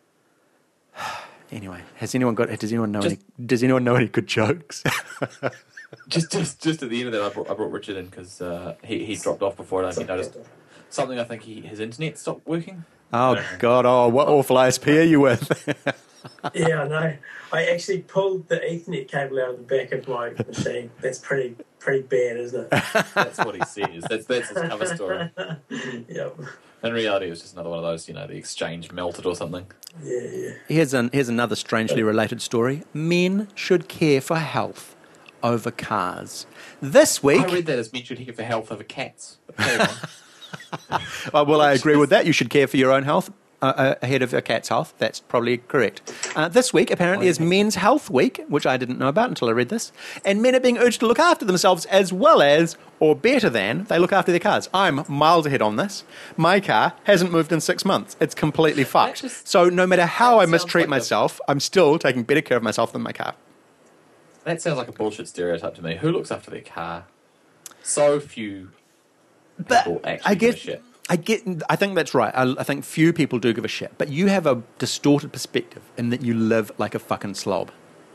Anyway, has anyone got? Does anyone know? Just- any, does anyone know any good jokes? Just, just, just at the end of that, I brought, I brought Richard in because uh, he he dropped off before it. He noticed something. I think he, his internet stopped working. Oh God! Oh, what awful I S P are you with? Yeah, I know. I actually pulled the Ethernet cable out of the back of my machine. That's pretty pretty bad, isn't it? That's what he says. That's that's his cover story. Yep. In reality, it was just another one of those. You know, the exchange melted or something. Yeah, yeah. Here's an here's another strangely related story. Men should care for health over cars. This week, I read that as men should care for health over cats. But carry on. Uh, well, I agree with that. You should care for your own health uh, uh, ahead of a cat's health. That's probably correct. Uh, this week, apparently, is Men's Health Week, which I didn't know about until I read this. And men are being urged to look after themselves as well as, or better than, they look after their cars. I'm miles ahead on this. My car hasn't moved in six months. It's completely fucked. just- So no matter how that I sounds mistreat like a- myself, I'm still taking better care of myself than my car. That sounds like a bullshit stereotype to me. Who looks after their car? So few But people actually I give a guess shit. I get. I think that's right. I, I think few people do give a shit, but you have a distorted perspective in that you live like a fucking slob.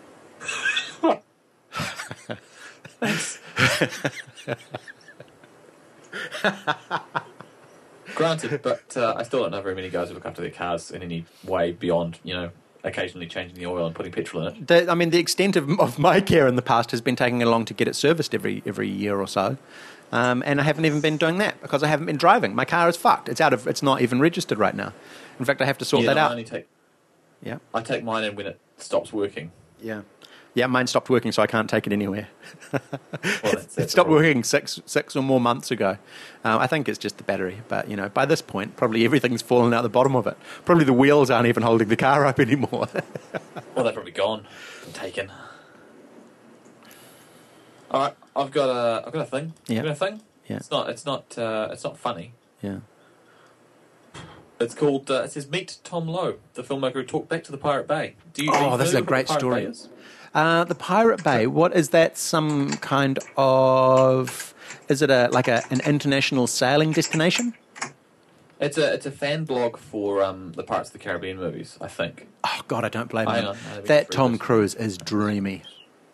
Thanks. Granted, but uh, I still don't know very many guys who look after their cars in any way beyond, you know, occasionally changing the oil and putting petrol in it. The, I mean, the extent of, of my care in the past has been taking along to get it serviced every every year or so, um, and I haven't even been doing that because I haven't been driving. My car is fucked. It's out of. It's not even registered right now. In fact, I have to sort yeah, that no, out. I only take, yeah, I take mine in when it stops working. yeah, yeah. Mine stopped working, so I can't take it anywhere. Well, that's, It that's stopped all right. working six six or more months ago. Um, I think it's just the battery, but you know, by this point, probably everything's fallen out the bottom of it. Probably the wheels aren't even holding the car up anymore. Well, they're probably gone, and taken. All right, I've got a, I've got a thing. Yeah. I've got a thing. Yeah. It's not, it's not, uh, it's not funny. Yeah. It's called. Uh, it says Meet Tom Lowe, the filmmaker who talked back to the Pirate Bay. Do you? Oh, are you this is familiar a with great what the Pirate story. Bay is? Uh, the Pirate Bay. What is that? Some kind of? Is it a like a an international sailing destination? It's a it's a fan blog for um, the Pirates of the Caribbean movies, I think. Oh God, I don't blame Hang him. on, let me That read Tom this. Cruise is dreamy.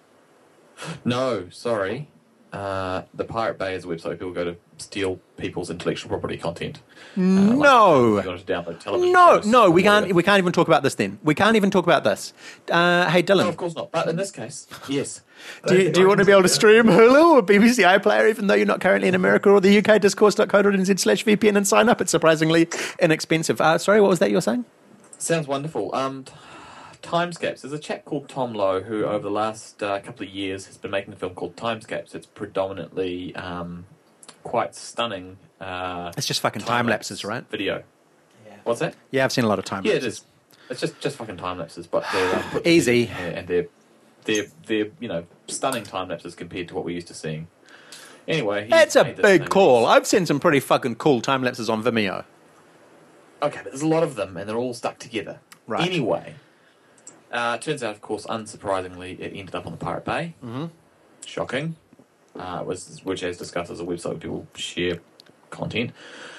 No, sorry. Uh, the Pirate Bay is a website where people go to steal people's intellectual property content. Uh, No. Like, you want to download television No, shows no, or we can't. whatever. We can't even talk about this. Then we can't even talk about this. Uh, hey, Dylan, No, of course not. But in this case, yes. do you, do you want to be able to stream Hulu or B B C iPlayer, even though you're not currently in America, or the U K discourse dot co dot n z slash V P N and sign up? It's surprisingly inexpensive. Uh, sorry, what was that you were saying? Sounds wonderful. Um, t- Timescapes. There's a chap called Tom Lowe who, over the last uh, couple of years, has been making a film called Timescapes. It's predominantly um, quite stunning. Uh, It's just fucking time lapses, right? Video. What's that? Yeah, I've seen a lot of time Yeah, it lapses. is. It's just, just fucking time lapses, but they're um, put Easy. together and they're they're they're you know stunning time lapses compared to what we're used to seeing. Anyway, he That's a made this big thing. call. I've seen some pretty fucking cool time lapses on Vimeo. Okay, but there's a lot of them, and they're all stuck together. Right. Anyway, uh, it turns out, of course, unsurprisingly, it ended up on the Pirate Bay. Mm-hmm. Shocking. Uh, it was, which, as discussed, is a website where people share content.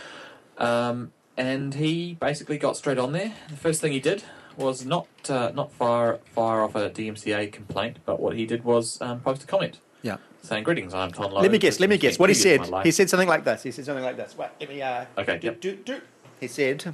Um, and he basically got straight on there. The first thing he did was not uh, not far far off a D M C A complaint, but what he did was um, post a comment Yeah. saying, "Greetings, I'm Tom Lowe." Let me guess. Let me guess. What he Two years said. of my life." He said something like this. He said something like this. Wait, let me. Uh, Okay, Do, yep. do, do. He said.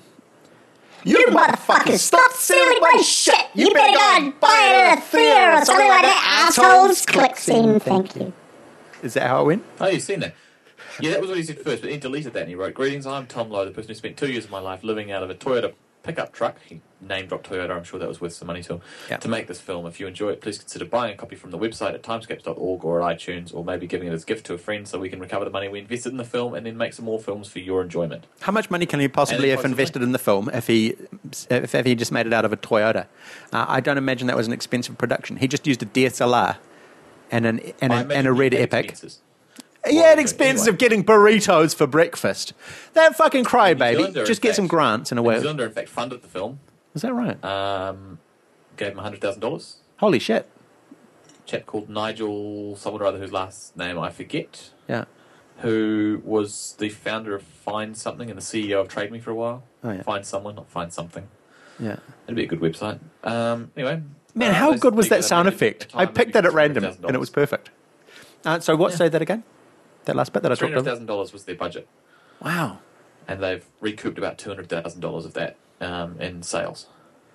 You motherfuckers, stop stealing my shit! You better go and buy it at a theater or something like that, assholes! Click scene, thank you. Is that how it went? Oh, you've seen that? Yeah, that was what he said first, but he deleted that and he wrote, "Greetings, I'm Tom Lowe, the person who spent two years of my life living out of a Toyota pickup truck." He name-dropped Toyota, I'm sure that was worth some money to him. Yeah. "To make this film. If you enjoy it, please consider buying a copy from the website at timescapes dot org or at iTunes, or maybe giving it as a gift to a friend so we can recover the money we invested in the film and then make some more films for your enjoyment." How much money can he possibly And have possibly- invested in the film if he if, if he just made it out of a Toyota? Uh, I don't imagine that was an expensive production. He just used a D S L R and an and, I a, imagine and a he Red paid Epic. expenses. He Well, had okay, expenses anyway. of getting burritos for breakfast. That fucking New crybaby. Zealander, Just in get some fact- grants in a New way. Zealander, in fact, funded the film. Is that right? Um, gave him one hundred thousand dollars. Holy shit. Chap called Nigel, someone or other whose last name I forget, Yeah. who was the founder of Find Something and the C E O of Trade Me for a while. Oh, yeah. Find Someone, not Find Something. Yeah. It'd be a good website. Um, anyway. Man, uh, how those good was people that sound made effect? a I time picked movie that at for random three hundred thousand dollars. and it was perfect. Uh, so what? Yeah. Say that again? That last bit that I three talked hundred about? thousand dollars was their budget, Wow. and they've recouped about two hundred thousand dollars of that um, in sales.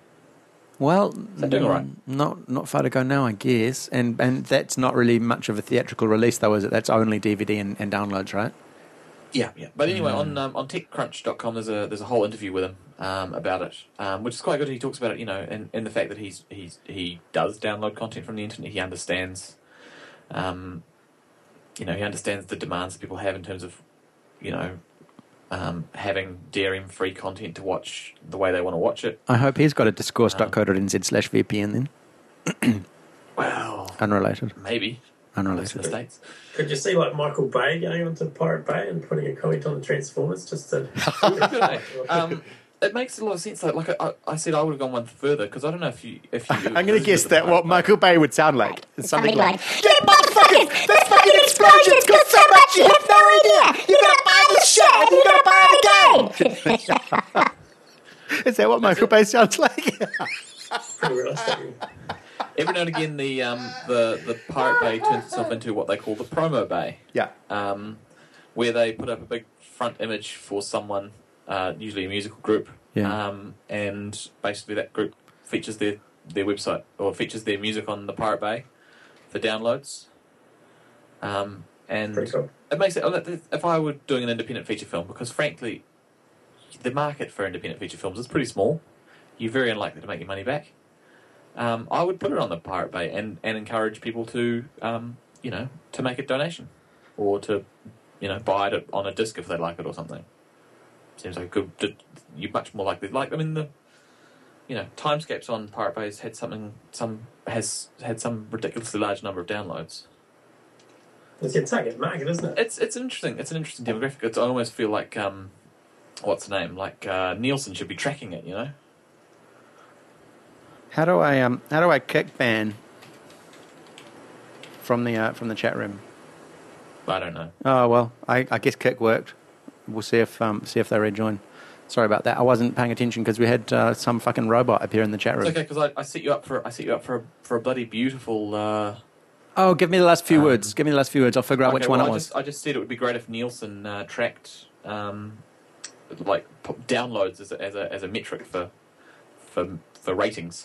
Well, that doing all right? mm, not not far to go now, I guess. And and that's not really much of a theatrical release, though, is it? That's only D V D and, and downloads, right? Yeah, yeah. But anyway, on um, on TechCrunch dot com, there's a there's a whole interview with him um, about it, um, which is quite good. He talks about it, you know, and, and the fact that he's he's he does download content from the internet. He understands, um, you know, he understands the demands people have in terms of, you know, um, having dairy-free content to watch the way they want to watch it. I hope he's got a discourse dot co dot n z slash V P N then. Well, Unrelated. maybe. Unless in the Unrelated. States. Could you see like Michael Bay going onto Pirate Bay and putting a comment on the Transformers just to? um, it makes a lot of sense. Like, like I, I said, I would have gone one further because I don't know if you if you. I'm going to guess that what Michael Bay would sound like. It's something, Something like, like, "Yeah, motherfuckers, this fucking explosion's got so much you have no idea. You gotta buy this shit and you gotta buy it again." is that what Michael Bay sounds like? Pretty realistic. Every now and again, the um the the Pirate Bay turns itself into what they call the promo bay. Yeah. Um, where they put up a big front image for someone, uh, usually a musical group. Yeah. Um, and basically that group features their their website or features their music on the Pirate Bay for downloads. Um, and Pretty cool. it makes it. If I were doing an independent feature film, because frankly, the market for independent feature films is pretty small. You're very unlikely to make your money back. Um, I would put it on the Pirate Bay and, and encourage people to, um, you know, to make a donation or to, you know, buy it on a disc if they like it or something. Seems like a good. You're much more likely. Like I mean, the, you know, Timescapes on Pirate Bay has had something. Some has had some ridiculously large number of downloads. It's your target market, isn't it? It's it's interesting. It's an interesting demographic. It's, I almost feel like um, what's the name? Like uh, Nielsen should be tracking it. You know. How do I um how do I kick ban from the uh, from the chat room? I don't know. Oh well, I, I guess kick worked. We'll see if um see if they rejoin. Sorry about that. I wasn't paying attention because we had uh, some fucking robot appear in the chat room. It's okay because I, I set you up for I set you up for a, for a bloody beautiful. Uh, Oh, give me the last few Um, words. Give me the last few words. I'll figure out okay, which one well, it I was. Just, I just said it would be great if Nielsen uh, tracked um, like p- downloads as a, as a as a metric for for for ratings.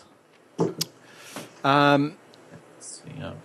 Um, It's, you know,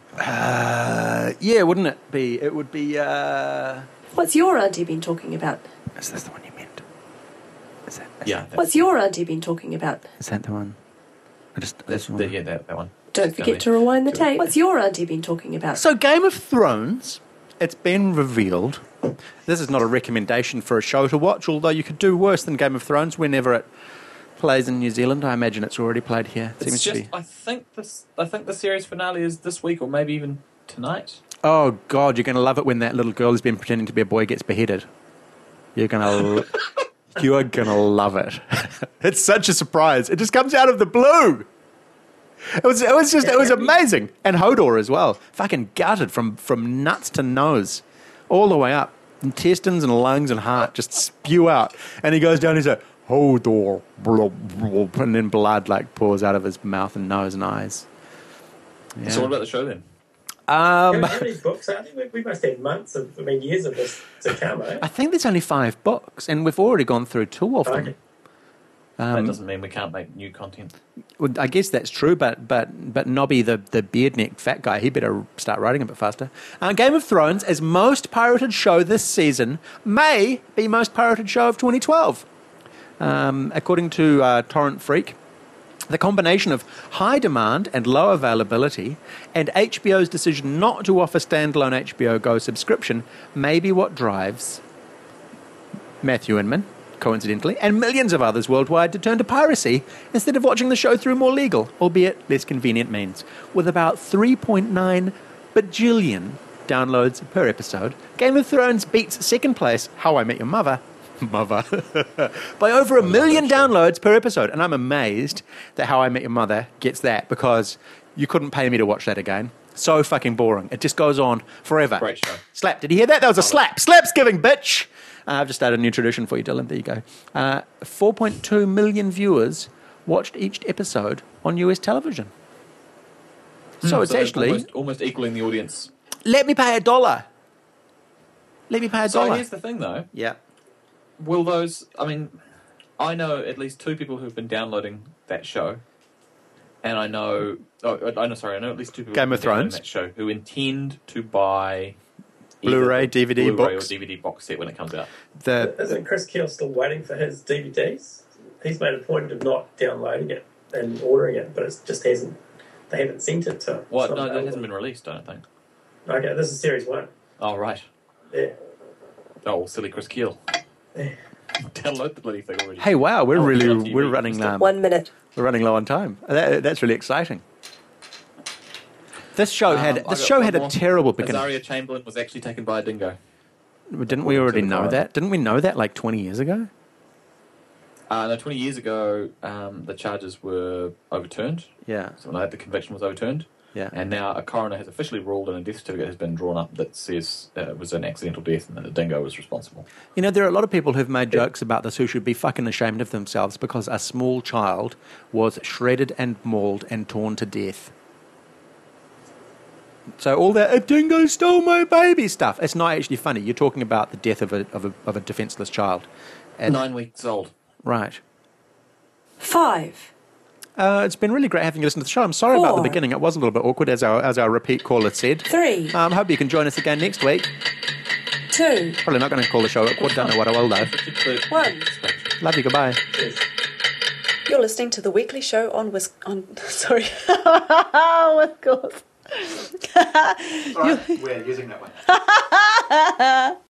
uh, yeah, wouldn't it be? It would be. Uh, What's your auntie been talking about? is this the one you meant? Is that? Is yeah, That, that's, What's your auntie been talking about? is that the one? I just. that's this the, one. yeah that, that one. Don't It's forget gonna to be- rewind the to- tape. What's your auntie been talking about? So, Game of Thrones, it's been revealed. This is not a recommendation for a show to watch, although you could do worse than Game of Thrones whenever it plays in New Zealand. I imagine it's already played here. It It's seems just to be. I think this I think the series finale is this week or maybe even tonight. Oh, God, you're going to love it when that little girl who's been pretending to be a boy gets beheaded. You're going to... You are going to love it. It's such a surprise. It just comes out of the blue. It was, it was just, it was amazing. And Hodor as well. Fucking gutted from, from nuts to nose. All the way up. Intestines and lungs and heart just spew out. And he goes down and he's like, Hodor. Blah, blah, and then blood like pours out of his mouth and nose and eyes. Yeah. So what about the show then? Um, How many books are there? We, we must have months of, I mean, years of this to come, eh? I think there's only five books, and we've already gone through two of them. Okay. that Um, doesn't mean we can't make new content. well, I guess that's true, but but but Nobby, the, the beard-necked fat guy, he better start writing a bit faster. Uh, Game of Thrones, as most pirated show this season, may be most pirated show of twenty twelve. Um, according to uh, Torrent Freak, the combination of high demand and low availability and H B O's decision not to offer standalone H B O Go subscription may be what drives Matthew Inman, coincidentally, and millions of others worldwide to turn to piracy instead of watching the show through more legal, albeit less convenient means. With about three point nine bajillion downloads per episode, Game of Thrones beats second place How I Met Your Mother Mother by over a million downloads per episode. And I'm amazed that How I Met Your Mother gets that, because you couldn't pay me to watch that again. So fucking boring. It just goes on forever. Great show. Slap. Did you hear that? That was a slap. Slap's giving, bitch. Uh, I've just started a new tradition for you, Dylan. There you go. Uh, four point two million viewers watched each episode on U S television. So it's So actually... almost, almost equaling the audience. Let me pay a dollar. Let me pay a So dollar. here's the thing, though. Yeah. Will those? I mean, I know at least two people who've been downloading that show, and I know. Oh, I know. Sorry, I know at least two people. Game who've of been downloading Thrones? that show who intend to buy either Blu-ray, the D V D Blu-ray box. or D V D box set when it comes out. The Isn't Chris Keel still waiting for his D V Ds? He's made a point of not downloading it and ordering it, but it just hasn't. They haven't sent it to. What? it's not No, that available. hasn't been released. I don't think. Okay, this is series one. Oh right. Yeah. Oh, well, silly Chris Keel. Yeah. Download the bloody thing already. hey, wow, we're Oh, really on T V. we're running um, One minute. we're running low on time. That, that's really exciting. This show Um, had I this got show one had a more. terrible beginning. Azaria Chamberlain was actually taken by a dingo. Didn't we already to the know card. that? Didn't we know that like twenty years ago? Uh, no, twenty years ago, um, the charges were overturned. Yeah. So no, the conviction was overturned. Yeah. And now a coroner has officially ruled and a death certificate has been drawn up that says uh, it was an accidental death and that the dingo was responsible. You know, there are a lot of people who've made jokes about this who should be fucking ashamed of themselves because a small child was shredded and mauled and torn to death. So all that, a dingo stole my baby stuff, it's not actually funny. You're talking about the death of a, of a, of a defenceless child. And, Nine weeks old. right. Five. Uh, it's been really great having you listen to the show. I'm sorry about the Four. beginning. It was a little bit awkward, as our as our repeat caller said. Three. Um, hope you can join us again next week. Two. Probably not going to call the show awkward. Don't know what I will, though. One. Love you. Goodbye. You're listening to The Weekly Show on Whis- on sorry. Wisconsin. All right, we're using that one.